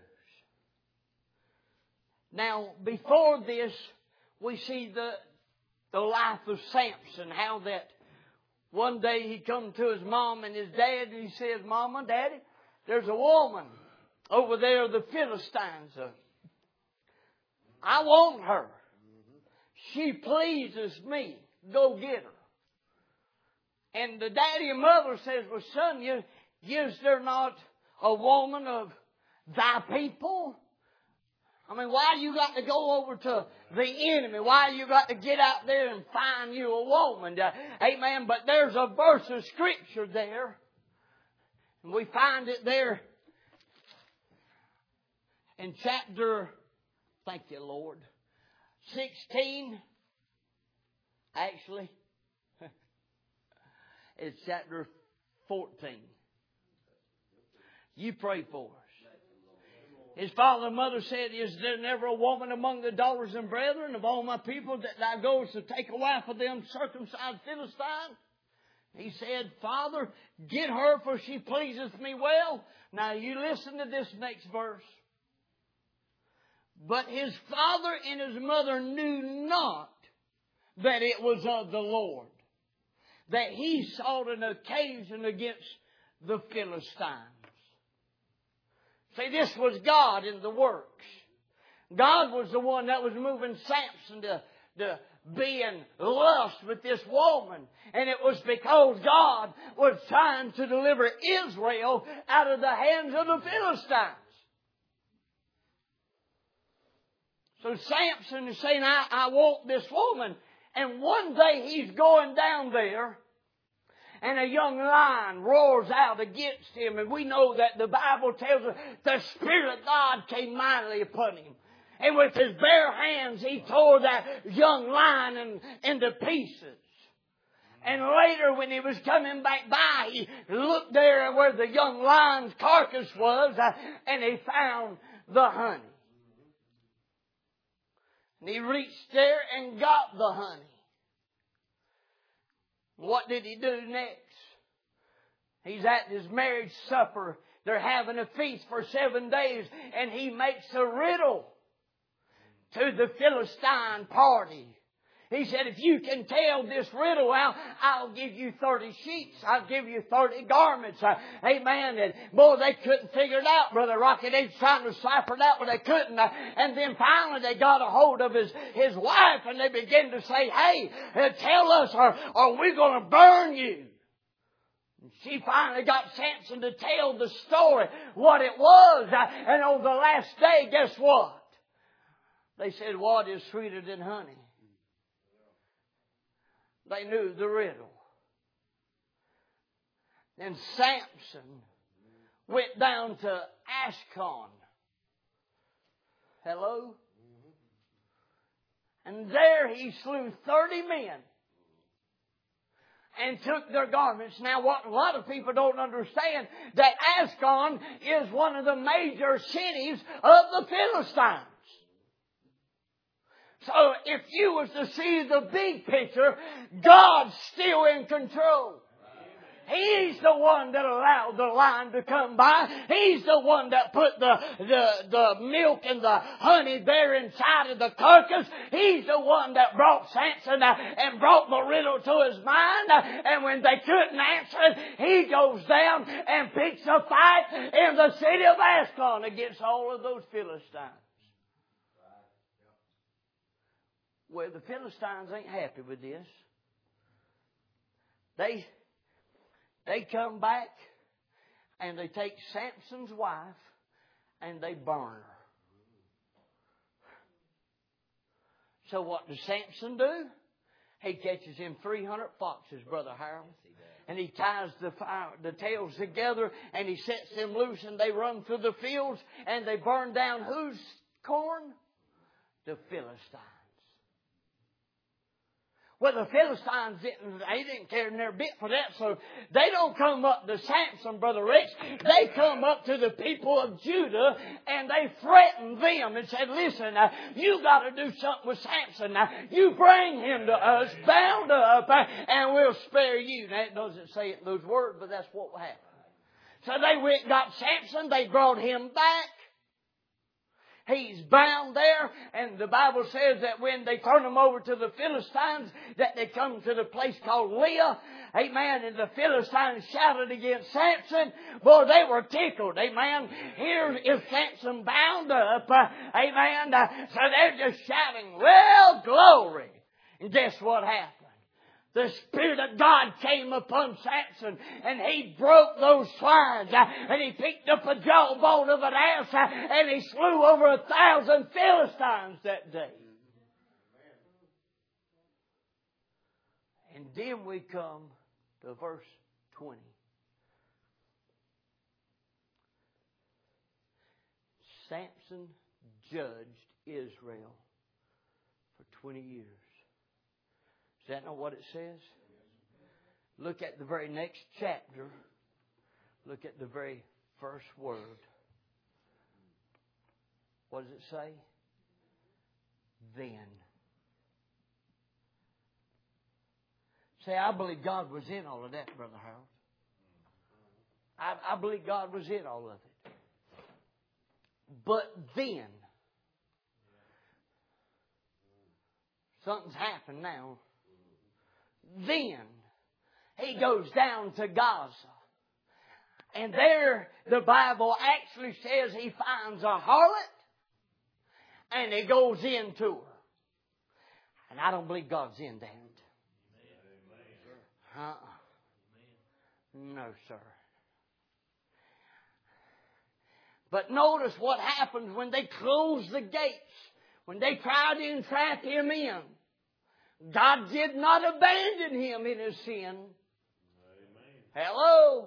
Now, before this, we see the life of Samson, how that one day he come to his mom and his dad and he says, Mama, Daddy, there's a woman over there, the Philistines. I want her. She pleases me. Go get her. And the daddy and mother says, well, son, is there not a woman of thy people? I mean, why you got to go over to the enemy? Why you got to get out there and find you a woman? Amen. But there's a verse of Scripture there. And we find it there in chapter, thank you, Lord, 16. Actually, it's chapter 14. You pray for us. His father and mother said, is there never a woman among the daughters and brethren of all my people that thou goest to take a wife of them circumcised Philistines? He said, Father, get her, for she pleases me well. Now you listen to this next verse. But his father and his mother knew not that it was of the Lord, that he sought an occasion against the Philistines. See, this was God in the works. God was the one that was moving Samson to be in lust with this woman. And it was because God was trying to deliver Israel out of the hands of the Philistines. So Samson is saying, I want this woman. And one day he's going down there, and a young lion roars out against him. And we know that the Bible tells us the Spirit of God came mightily upon him. And with his bare hands he tore that young lion into pieces. And later when he was coming back by, he looked there where the young lion's carcass was, and he found the honey. And he reached there and got the honey. What did he do next? He's at his marriage supper. They're having a feast for 7 days, and he makes a riddle to the Philistine party. He said, if you can tell this riddle out, I'll give you 30 sheets. I'll give you 30 garments. Amen. And boy, they couldn't figure it out, Brother Rocky. They was trying to cipher it out, but they couldn't. And then finally they got a hold of his wife, and they began to say, hey, tell us, or we're going to burn you. And she finally got Samson to tell the story, what it was. And on the last day, guess what? They said, what is sweeter than honey? They knew the riddle. Then Samson went down to Ashkelon. Hello? And there he slew 30 men and took their garments. Now, what a lot of people don't understand, that Ashkelon is one of the major cities of the Philistines. So if you was to see the big picture, God's still in control. He's the one that allowed the lion to come by. He's the one that put the milk and the honey there inside of the carcass. He's the one that brought Samson and brought the riddle to his mind. And when they couldn't answer it, he goes down and picks a fight in the city of Ashkelon against all of those Philistines. Well, the Philistines ain't happy with this. They come back and they take Samson's wife and they burn her. So what does Samson do? He catches him 300 foxes, Brother Harold. And he ties the tails together and he sets them loose, and they run through the fields and they burn down whose corn? The Philistines. Well, the Philistines didn't care in their bit for that, so they don't come up to Samson, Brother Rex. They come up to the people of Judah and they threatened them and said, listen, you got to do something with Samson. Now, you bring him to us, bound up, and we'll spare you. Now, it doesn't say it in those words, but that's what happened. So they went and got Samson. They brought him back. He's bound there, and the Bible says that when they turn him over to the Philistines, that they come to the place called Leah. Amen. And the Philistines shouted against Samson. Boy, they were tickled. Amen. Here is Samson bound up. Amen. So they're just shouting, well, glory. And guess what happened? The Spirit of God came upon Samson, and he broke those twines, and he picked up a jawbone of an ass, and he slew over 1,000 Philistines that day. And then we come to verse 20. Samson judged Israel for 20 years. Is that not what it says? Look at the very next chapter. Look at the very first word. What does it say? Then. Say, I believe God was in all of that, Brother Harold. I believe God was in all of it. But then, something's happened now. Then he goes down to Gaza. And there the Bible actually says he finds a harlot and he goes into her. And I don't believe God's in that. No, sir. But notice what happens when they close the gates, when they tried to entrap him in. God did not abandon him in his sin. Hello?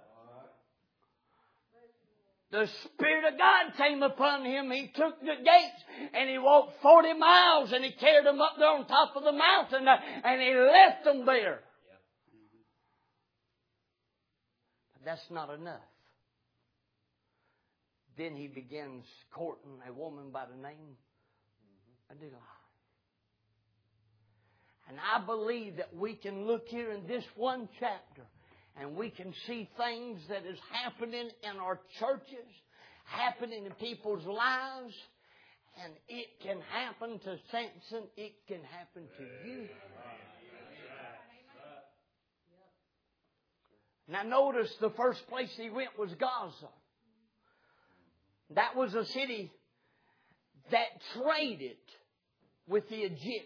The Spirit of God came upon him. He took the gates and he walked 40 miles and he carried them up there on top of the mountain and he left them there. But that's not enough. Then he begins courting a woman by the name of Delilah. And I believe that we can look here in this one chapter and we can see things that is happening in our churches, happening in people's lives. And it can happen to Samson. It can happen to you. Now notice the first place he went was Gaza. That was a city that traded with the Egyptians.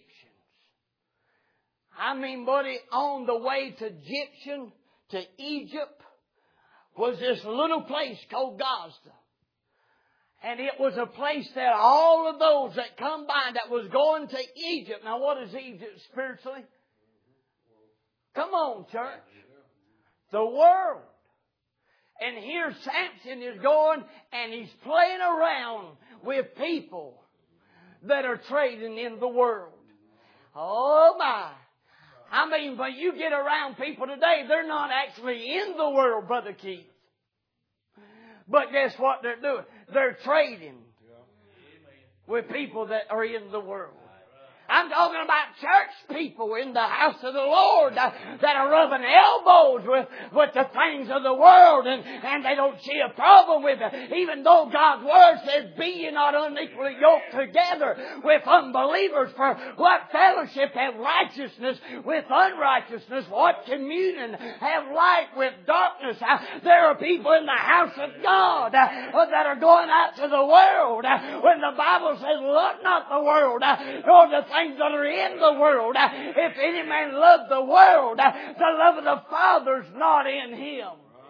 I mean, buddy, on the way to Egypt was this little place called Gaza. And it was a place that all of those that come by that was going to Egypt. Now what is Egypt spiritually? Come on, church. The world. And here Samson is going and he's playing around with people that are trading in the world. Oh my. I mean, but you get around people today, they're not actually in the world, Brother Keith. But guess what they're doing? They're trading with people that are in the world. I'm talking about church people in the house of the Lord that are rubbing elbows with the things of the world and they don't see a problem with it. Even though God's Word says, be ye not unequally yoked together with unbelievers. For what fellowship have righteousness with unrighteousness? What communion have light with darkness? There are people in the house of God that are going out to the world. When the Bible says, love not the world, nor the things that are in the world. If any man love the world, the love of the Father's not in him.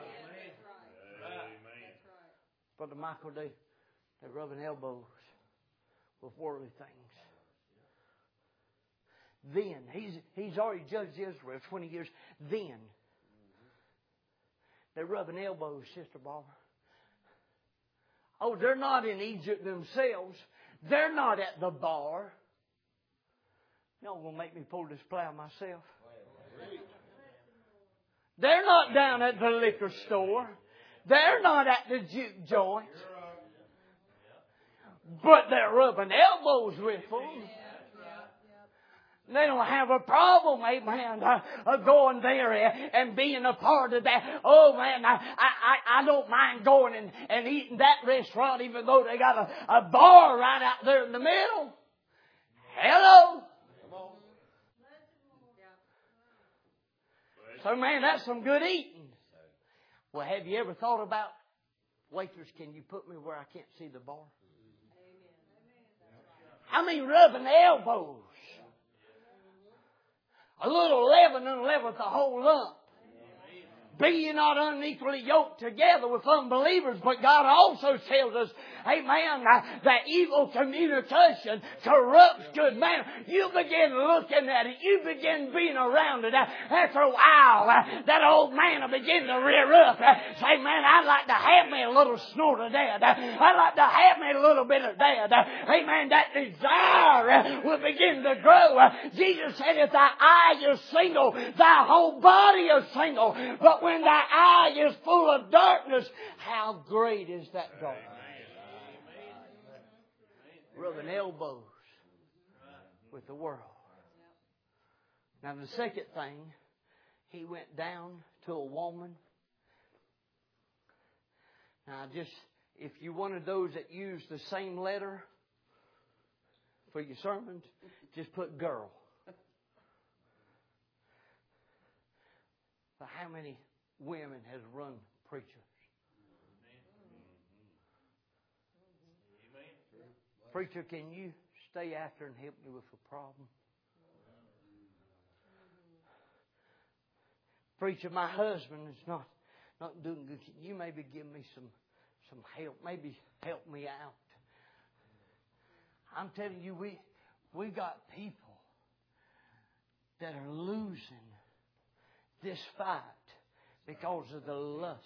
Brother Michael, they're rubbing elbows with worldly things. Then, he's already judged Israel 20 years. Then, they're rubbing elbows, Sister Barbara. Oh, they're not in Egypt themselves. They're not at the bar. Y'all gonna make me pull this plow myself. They're not down at the liquor store. They're not at the juke joint. But they're rubbing elbows with them. They don't have a problem, amen, of going there and being a part of that. Oh man, I don't mind going and eating that restaurant even though they got a bar right out there in the middle. Hello. So man, that's some good eating. Well, have you ever thought about, waitress, can you put me where I can't see the bar? I mean, rubbing elbows. A little leaven unleaveth the whole lump. Be ye not unequally yoked together with unbelievers. But God also tells us, amen, that evil communication corrupts good manners. You begin looking at it. You begin being around it. After a while, that old man will begin to rear up. Say, man, I'd like to have me a little snort of that. I'd like to have me a little bit of that. Amen. That desire will begin to grow. Jesus said, if thy eye is single, thy whole body is single. But when thy eye is full of darkness, how great is that darkness? Rubbing elbows with the world. Now the second thing, he went down to a woman. Now if you're one of those that use the same letter for your sermons, just put girl. But how many women has run preachers? Preacher, can you stay after and help me with a problem? Preacher, my husband is not doing good. Can you maybe give me some help? Maybe help me out. I'm telling you, we got people that are losing this fight because of the lust.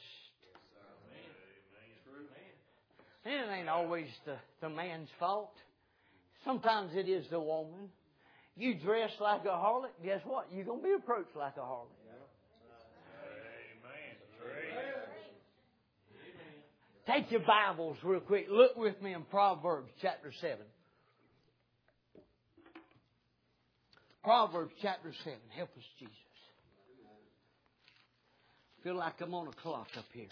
And it ain't always the man's fault. Sometimes it is the woman. You dress like a harlot, guess what? You're going to be approached like a harlot. Take your Bibles real quick. Look with me in Proverbs chapter 7. Proverbs chapter 7. Help us, Jesus. I feel like I'm on a clock up here.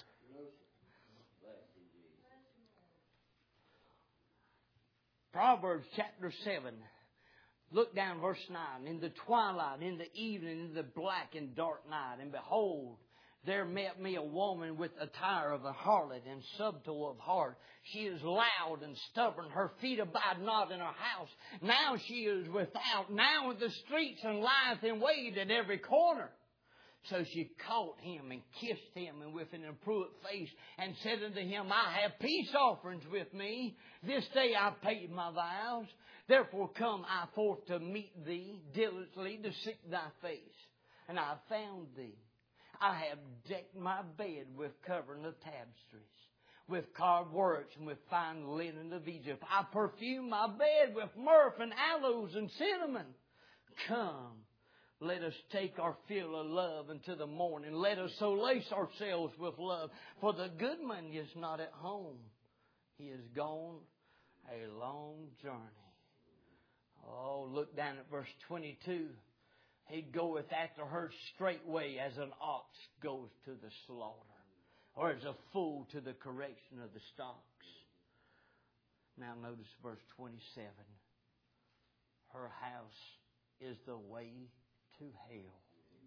Proverbs chapter 7. Look down verse 9. In the twilight, in the evening, in the black and dark night, and behold, there met me a woman with attire of a harlot and subtle of heart. She is loud and stubborn. Her feet abide not in her house. Now she is without. Now in the streets and lieth in wait at every corner. So she caught him and kissed him, and with an impudent face, and said unto him, I have peace offerings with me. This day I paid my vows. Therefore come I forth to meet thee diligently to seek thy face. And I have found thee. I have decked my bed with covering of tapestries, with carved works, and with fine linen of Egypt. I perfume my bed with myrrh and aloes and cinnamon. Come, let us take our fill of love until the morning. Let us so lace ourselves with love. For the goodman is not at home. He is gone a long journey. Oh, look down at verse 22. He goeth after her straightway as an ox goes to the slaughter, or as a fool to the correction of the stocks. Now notice verse 27. Her house is the way to hell,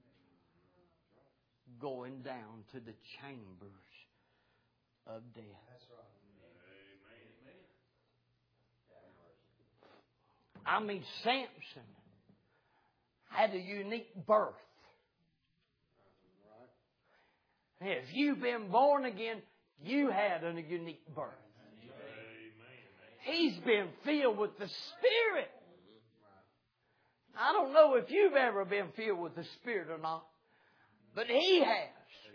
going down to the chambers of death. That's right. I mean, Samson had a unique birth. If you've been born again, you had a unique birth. He's been filled with the Spirit. I don't know if you've ever been filled with the Spirit or not, but he has.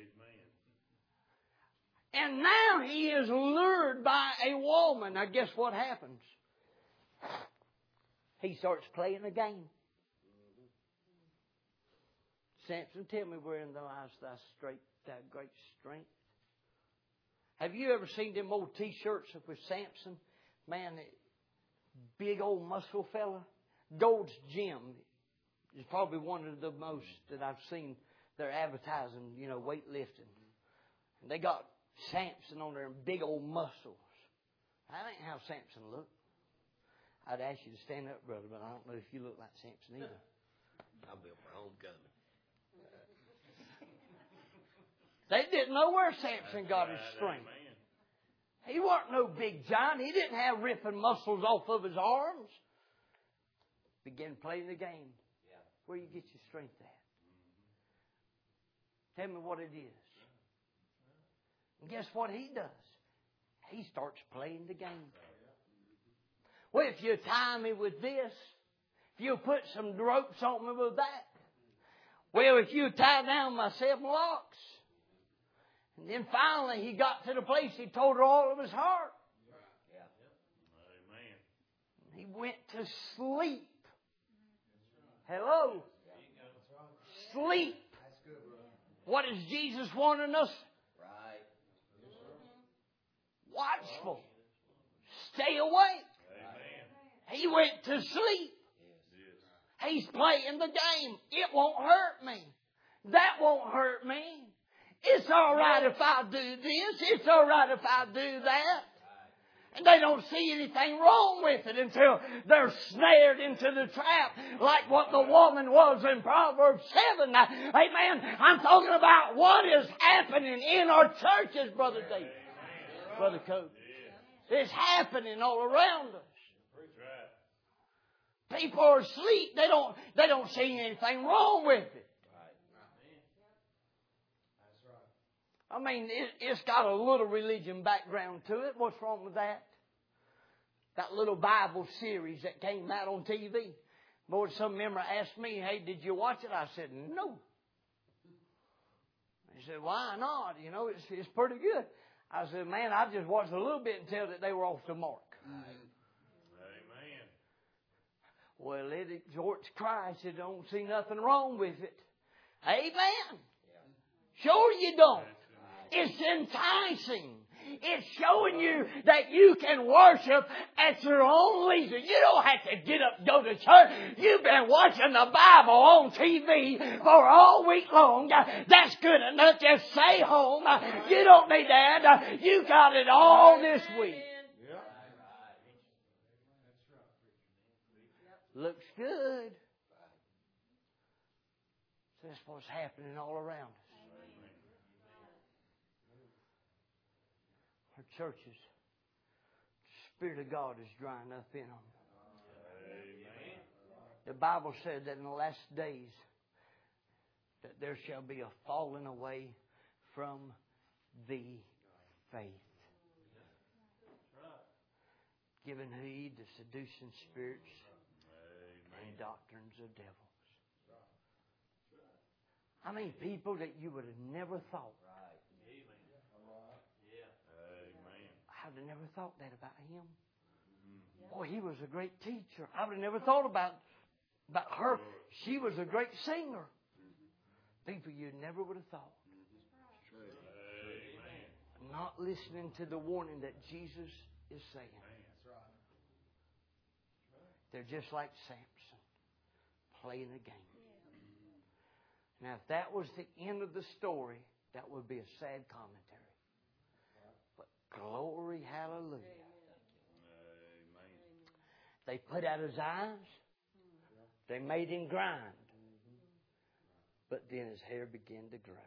And now he is lured by a woman. Now guess what happens? He starts playing a game. Samson, tell me wherein thou hast thy great strength. Have you ever seen them old T-shirts with Samson? Man, big old muscle fella. Gold's Gym is probably one of the most that I've seen. They're advertising, weightlifting. And they got Samson on there and big old muscles. That ain't how Samson looked. I'd ask you to stand up, brother, but I don't know if you look like Samson either. I'll be my homecoming. They didn't know where Samson got his strength. He wasn't no big giant. He didn't have ripping muscles off of his arms. Began playing the game. Where you get your strength at? Tell me what it is. And guess what he does? He starts playing the game. Well, if you tie me with this, if you put some ropes on me with that, well, if you tie down my 7 locks. And then finally he got to the place he told her all of his heart. He went to sleep. Hello? Sleep. What is Jesus wanting us? Watchful. Stay awake. He went to sleep. He's playing the game. It won't hurt me. That won't hurt me. It's all right if I do this. It's all right if I do that. And they don't see anything wrong with it until they're snared into the trap like what the woman was in Proverbs 7. Now, amen. I'm talking about what is happening in our churches, Brother David. Brother Cody. It's happening all around us. People are asleep. They don't see anything wrong with it. I mean, it's got a little religion background to it. What's wrong with that? That little Bible series that came out on TV. Boy, some member asked me, hey, did you watch it? I said, no. He said, why not? You know, it's pretty good. I said, man, I just watched a little bit until that they were off the mark. Amen. Well, it exhorts Christ. It don't see nothing wrong with it. Amen. Sure you don't. It's enticing. It's showing you that you can worship at your own leisure. You don't have to get up and go to church. You've been watching the Bible on TV for all week long. That's good enough. Just stay home. You don't need that. You got it all this week. Looks good. So that's what's happening all around us. Our churches, the Spirit of God is drying up in them. Amen. The Bible said that in the last days that there shall be a falling away from the faith. Giving heed to seducing spirits and doctrines of devils. I mean, people that you would have never thought. I would have never thought that about him. Boy, he was a great teacher. I would have never thought about her. She was a great singer. People you never would have thought. Not listening to the warning that Jesus is saying. They're just like Samson, playing a game. Now, if that was the end of the story, that would be a sad commentary. But glory, hallelujah. They put out his eyes. They made him grind. But then his hair began to grow.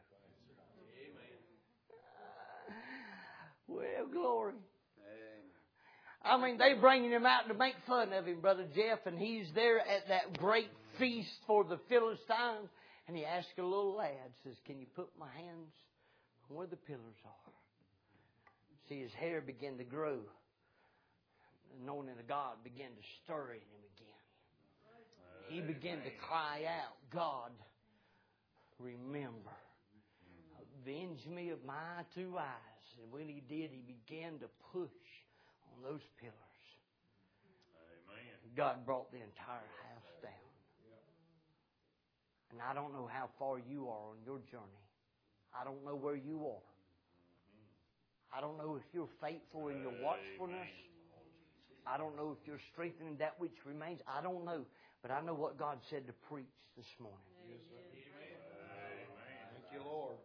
Well, glory. I mean, they bringing him out to make fun of him, Brother Jeff, and he's there at that great feast for the Philistines, and he asks a little lad, says, can you put my hands where the pillars are? See, his hair began to grow. The anointing of God began to stir in him again. He began to cry out, God, remember, avenge me of my two eyes. And when he did, he began to push on those pillars. Amen. God brought the entire house down. And I don't know how far you are on your journey. I don't know where you are. I don't know if you're faithful in your watchfulness. I don't know if you're strengthening that which remains. I don't know. But I know what God said to preach this morning. Yes, sir. Amen. Thank you, Lord.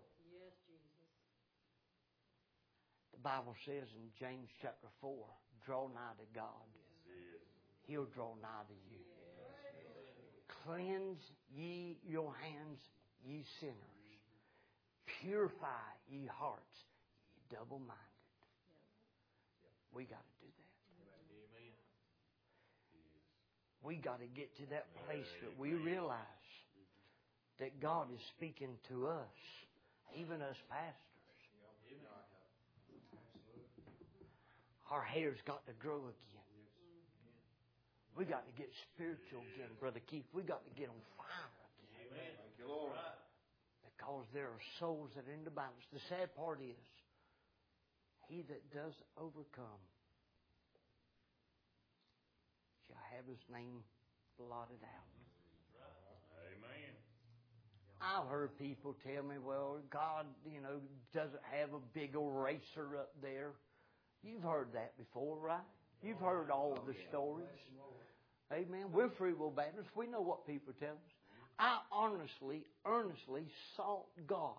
The Bible says in James chapter 4, draw nigh to God. He'll draw nigh to you. Cleanse ye your hands, ye sinners. Purify ye hearts, ye double-minded. We got to do that. We got to get to that place that we realize that God is speaking to us, even us pastors. Our hair's got to grow again. We got to get spiritual again, Brother Keith. We got to get on fire again. Amen. Thank you, Lord. Because there are souls that are in the balance. The sad part is, he that does overcome shall have his name blotted out. Amen. I've heard people tell me, well, God, doesn't have a big eraser up there. You've heard that before, right? You've heard all of the stories. Amen. We're free will Baptists. We know what people tell us. I earnestly sought God.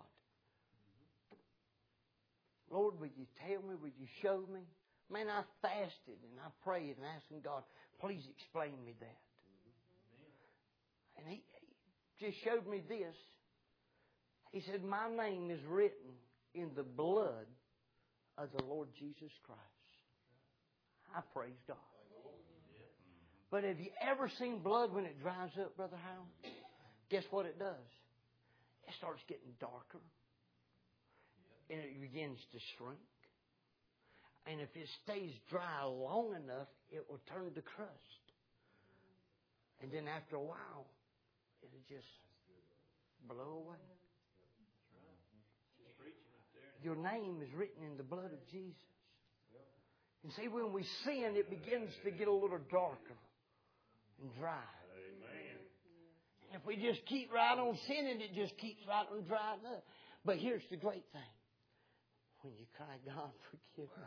Lord, would you tell me? Would you show me? Man, I fasted and I prayed and asked God, please explain me that. And he just showed me this. He said, my name is written in the blood of the Lord Jesus Christ. I praise God. But have you ever seen blood when it dries up, Brother Howell? Guess what it does? It starts getting darker. And it begins to shrink. And if it stays dry long enough, it will turn to crust. And then after a while, it'll just blow away. Your name is written in the blood of Jesus. And see, when we sin, it begins to get a little darker and dry. And if we just keep right on sinning, it just keeps right on drying up. But here's the great thing. When you cry, God, forgive me.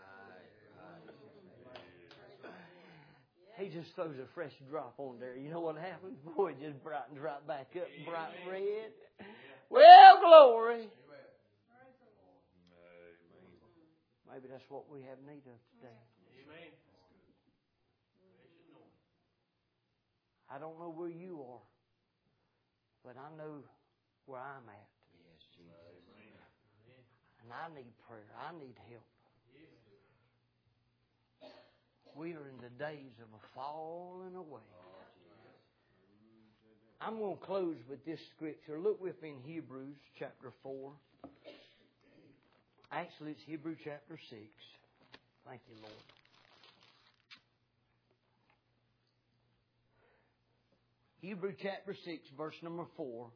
He just throws a fresh drop on there. You know what happens? Boy, it just brightens right back up, bright red. Well, glory. Maybe that's what we have need of today. I don't know where you are, but I know where I'm at. And I need prayer. I need help. We are in the days of a falling away. I'm going to close with this scripture. Look with me in Hebrews chapter 4. Actually, it's Hebrews chapter 6. Thank you, Lord. Hebrews chapter 6, verse number 4.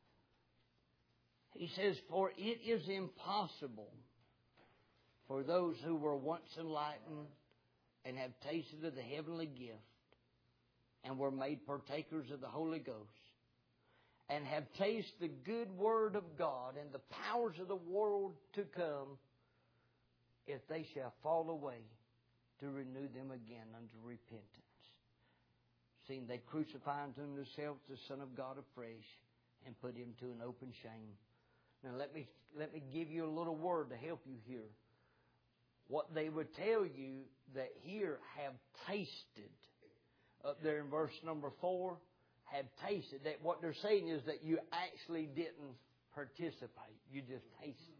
He says, "For it is impossible for those who were once enlightened and have tasted of the heavenly gift and were made partakers of the Holy Ghost and have tasted the good word of God and the powers of the world to come, if they shall fall away, to renew them again unto repentance. Seeing they crucify unto themselves the Son of God afresh and put him to an open shame." Now let me give you a little word to help you here. What they would tell you that here have tasted, up there in verse number 4, have tasted. That what they're saying is that you actually didn't participate. You just tasted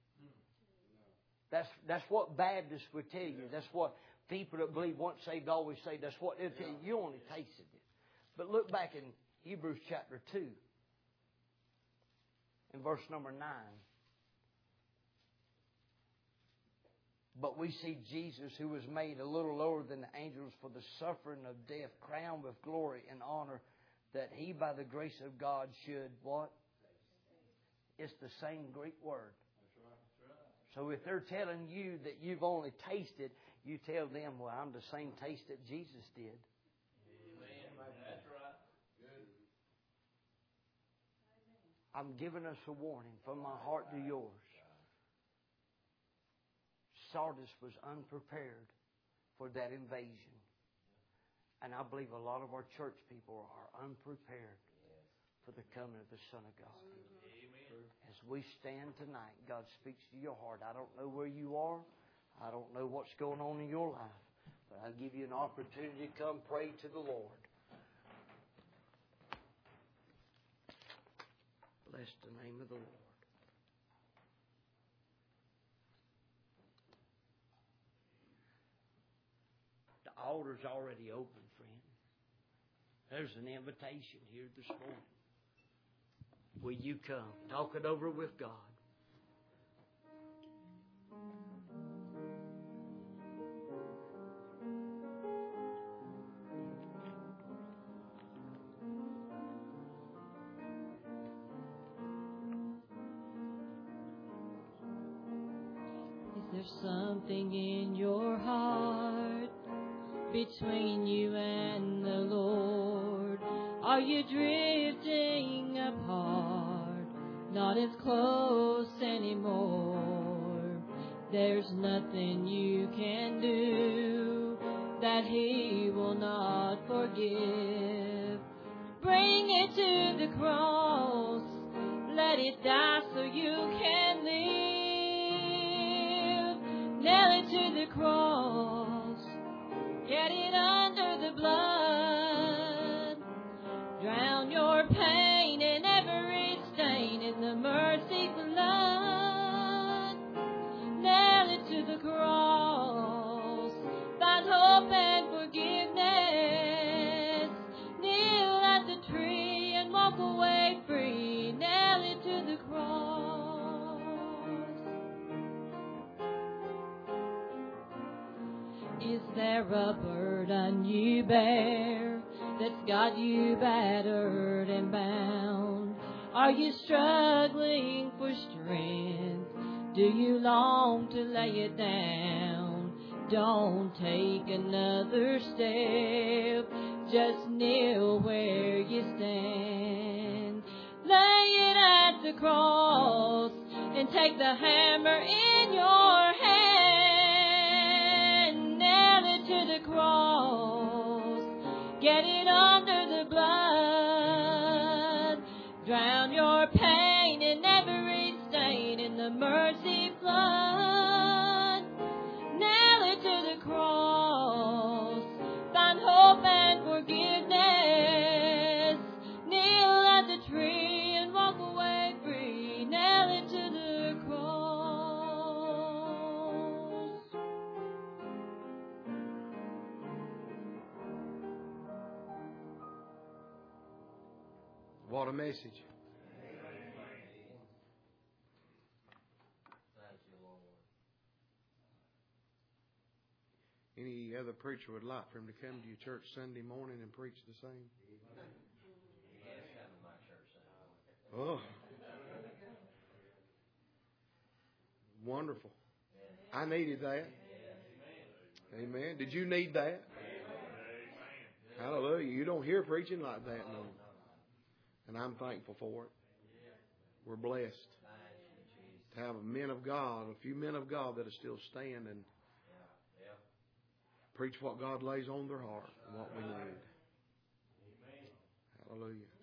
it. That's what Baptists would tell you. That's what people that believe once saved, always saved. That's what they'll tell you. You only tasted it. But look back in Hebrews chapter 2. In verse number 9. "But we see Jesus, who was made a little lower than the angels for the suffering of death, crowned with glory and honor, that he by the grace of God should," what? It's the same Greek word. So if they're telling you that you've only tasted, you tell them, "Well, I'm the same taste that Jesus did." I'm giving us a warning from my heart to yours. Sardis was unprepared for that invasion. And I believe a lot of our church people are unprepared for the coming of the Son of God. As we stand tonight, God speaks to your heart. I don't know where you are. I don't know what's going on in your life. But I'll give you an opportunity to come pray to the Lord. Bless the name of the Lord. The altar's already open, friend. There's an invitation here this morning. Will you come? Talk it over with God. There's something in your heart between you and the Lord. Are you drifting apart, not as close anymore? There's nothing you can do that He will not forgive. Bring it to the cross, let it die so you can live. Nail it to the cross, get it under the blood. Drown your pain and every stain in the mercy blood. Nail it to the cross, find hope and forgiveness. Is there a burden you bear that's got you battered and bound? Are you struggling for strength? Do you long to lay it down? Don't take another step. Just kneel where you stand. Lay it at the cross and take the hammer in your hand. Nail it to the cross. Get it under the blood. Drown your pain in every stain in the mercy flood. Nail it to the cross. Find hope and forgiveness. Kneel at the tree and walk away free. Nail it to the cross. What a message. Any other preacher would like for him to come to your church Sunday morning and preach the same? Oh. Wonderful. I needed that. Amen. Did you need that? Hallelujah. You don't hear preaching like that no more. And I'm thankful for it. We're blessed to have a few men of God that are still standing. Preach what God lays on their heart and what we need. Hallelujah.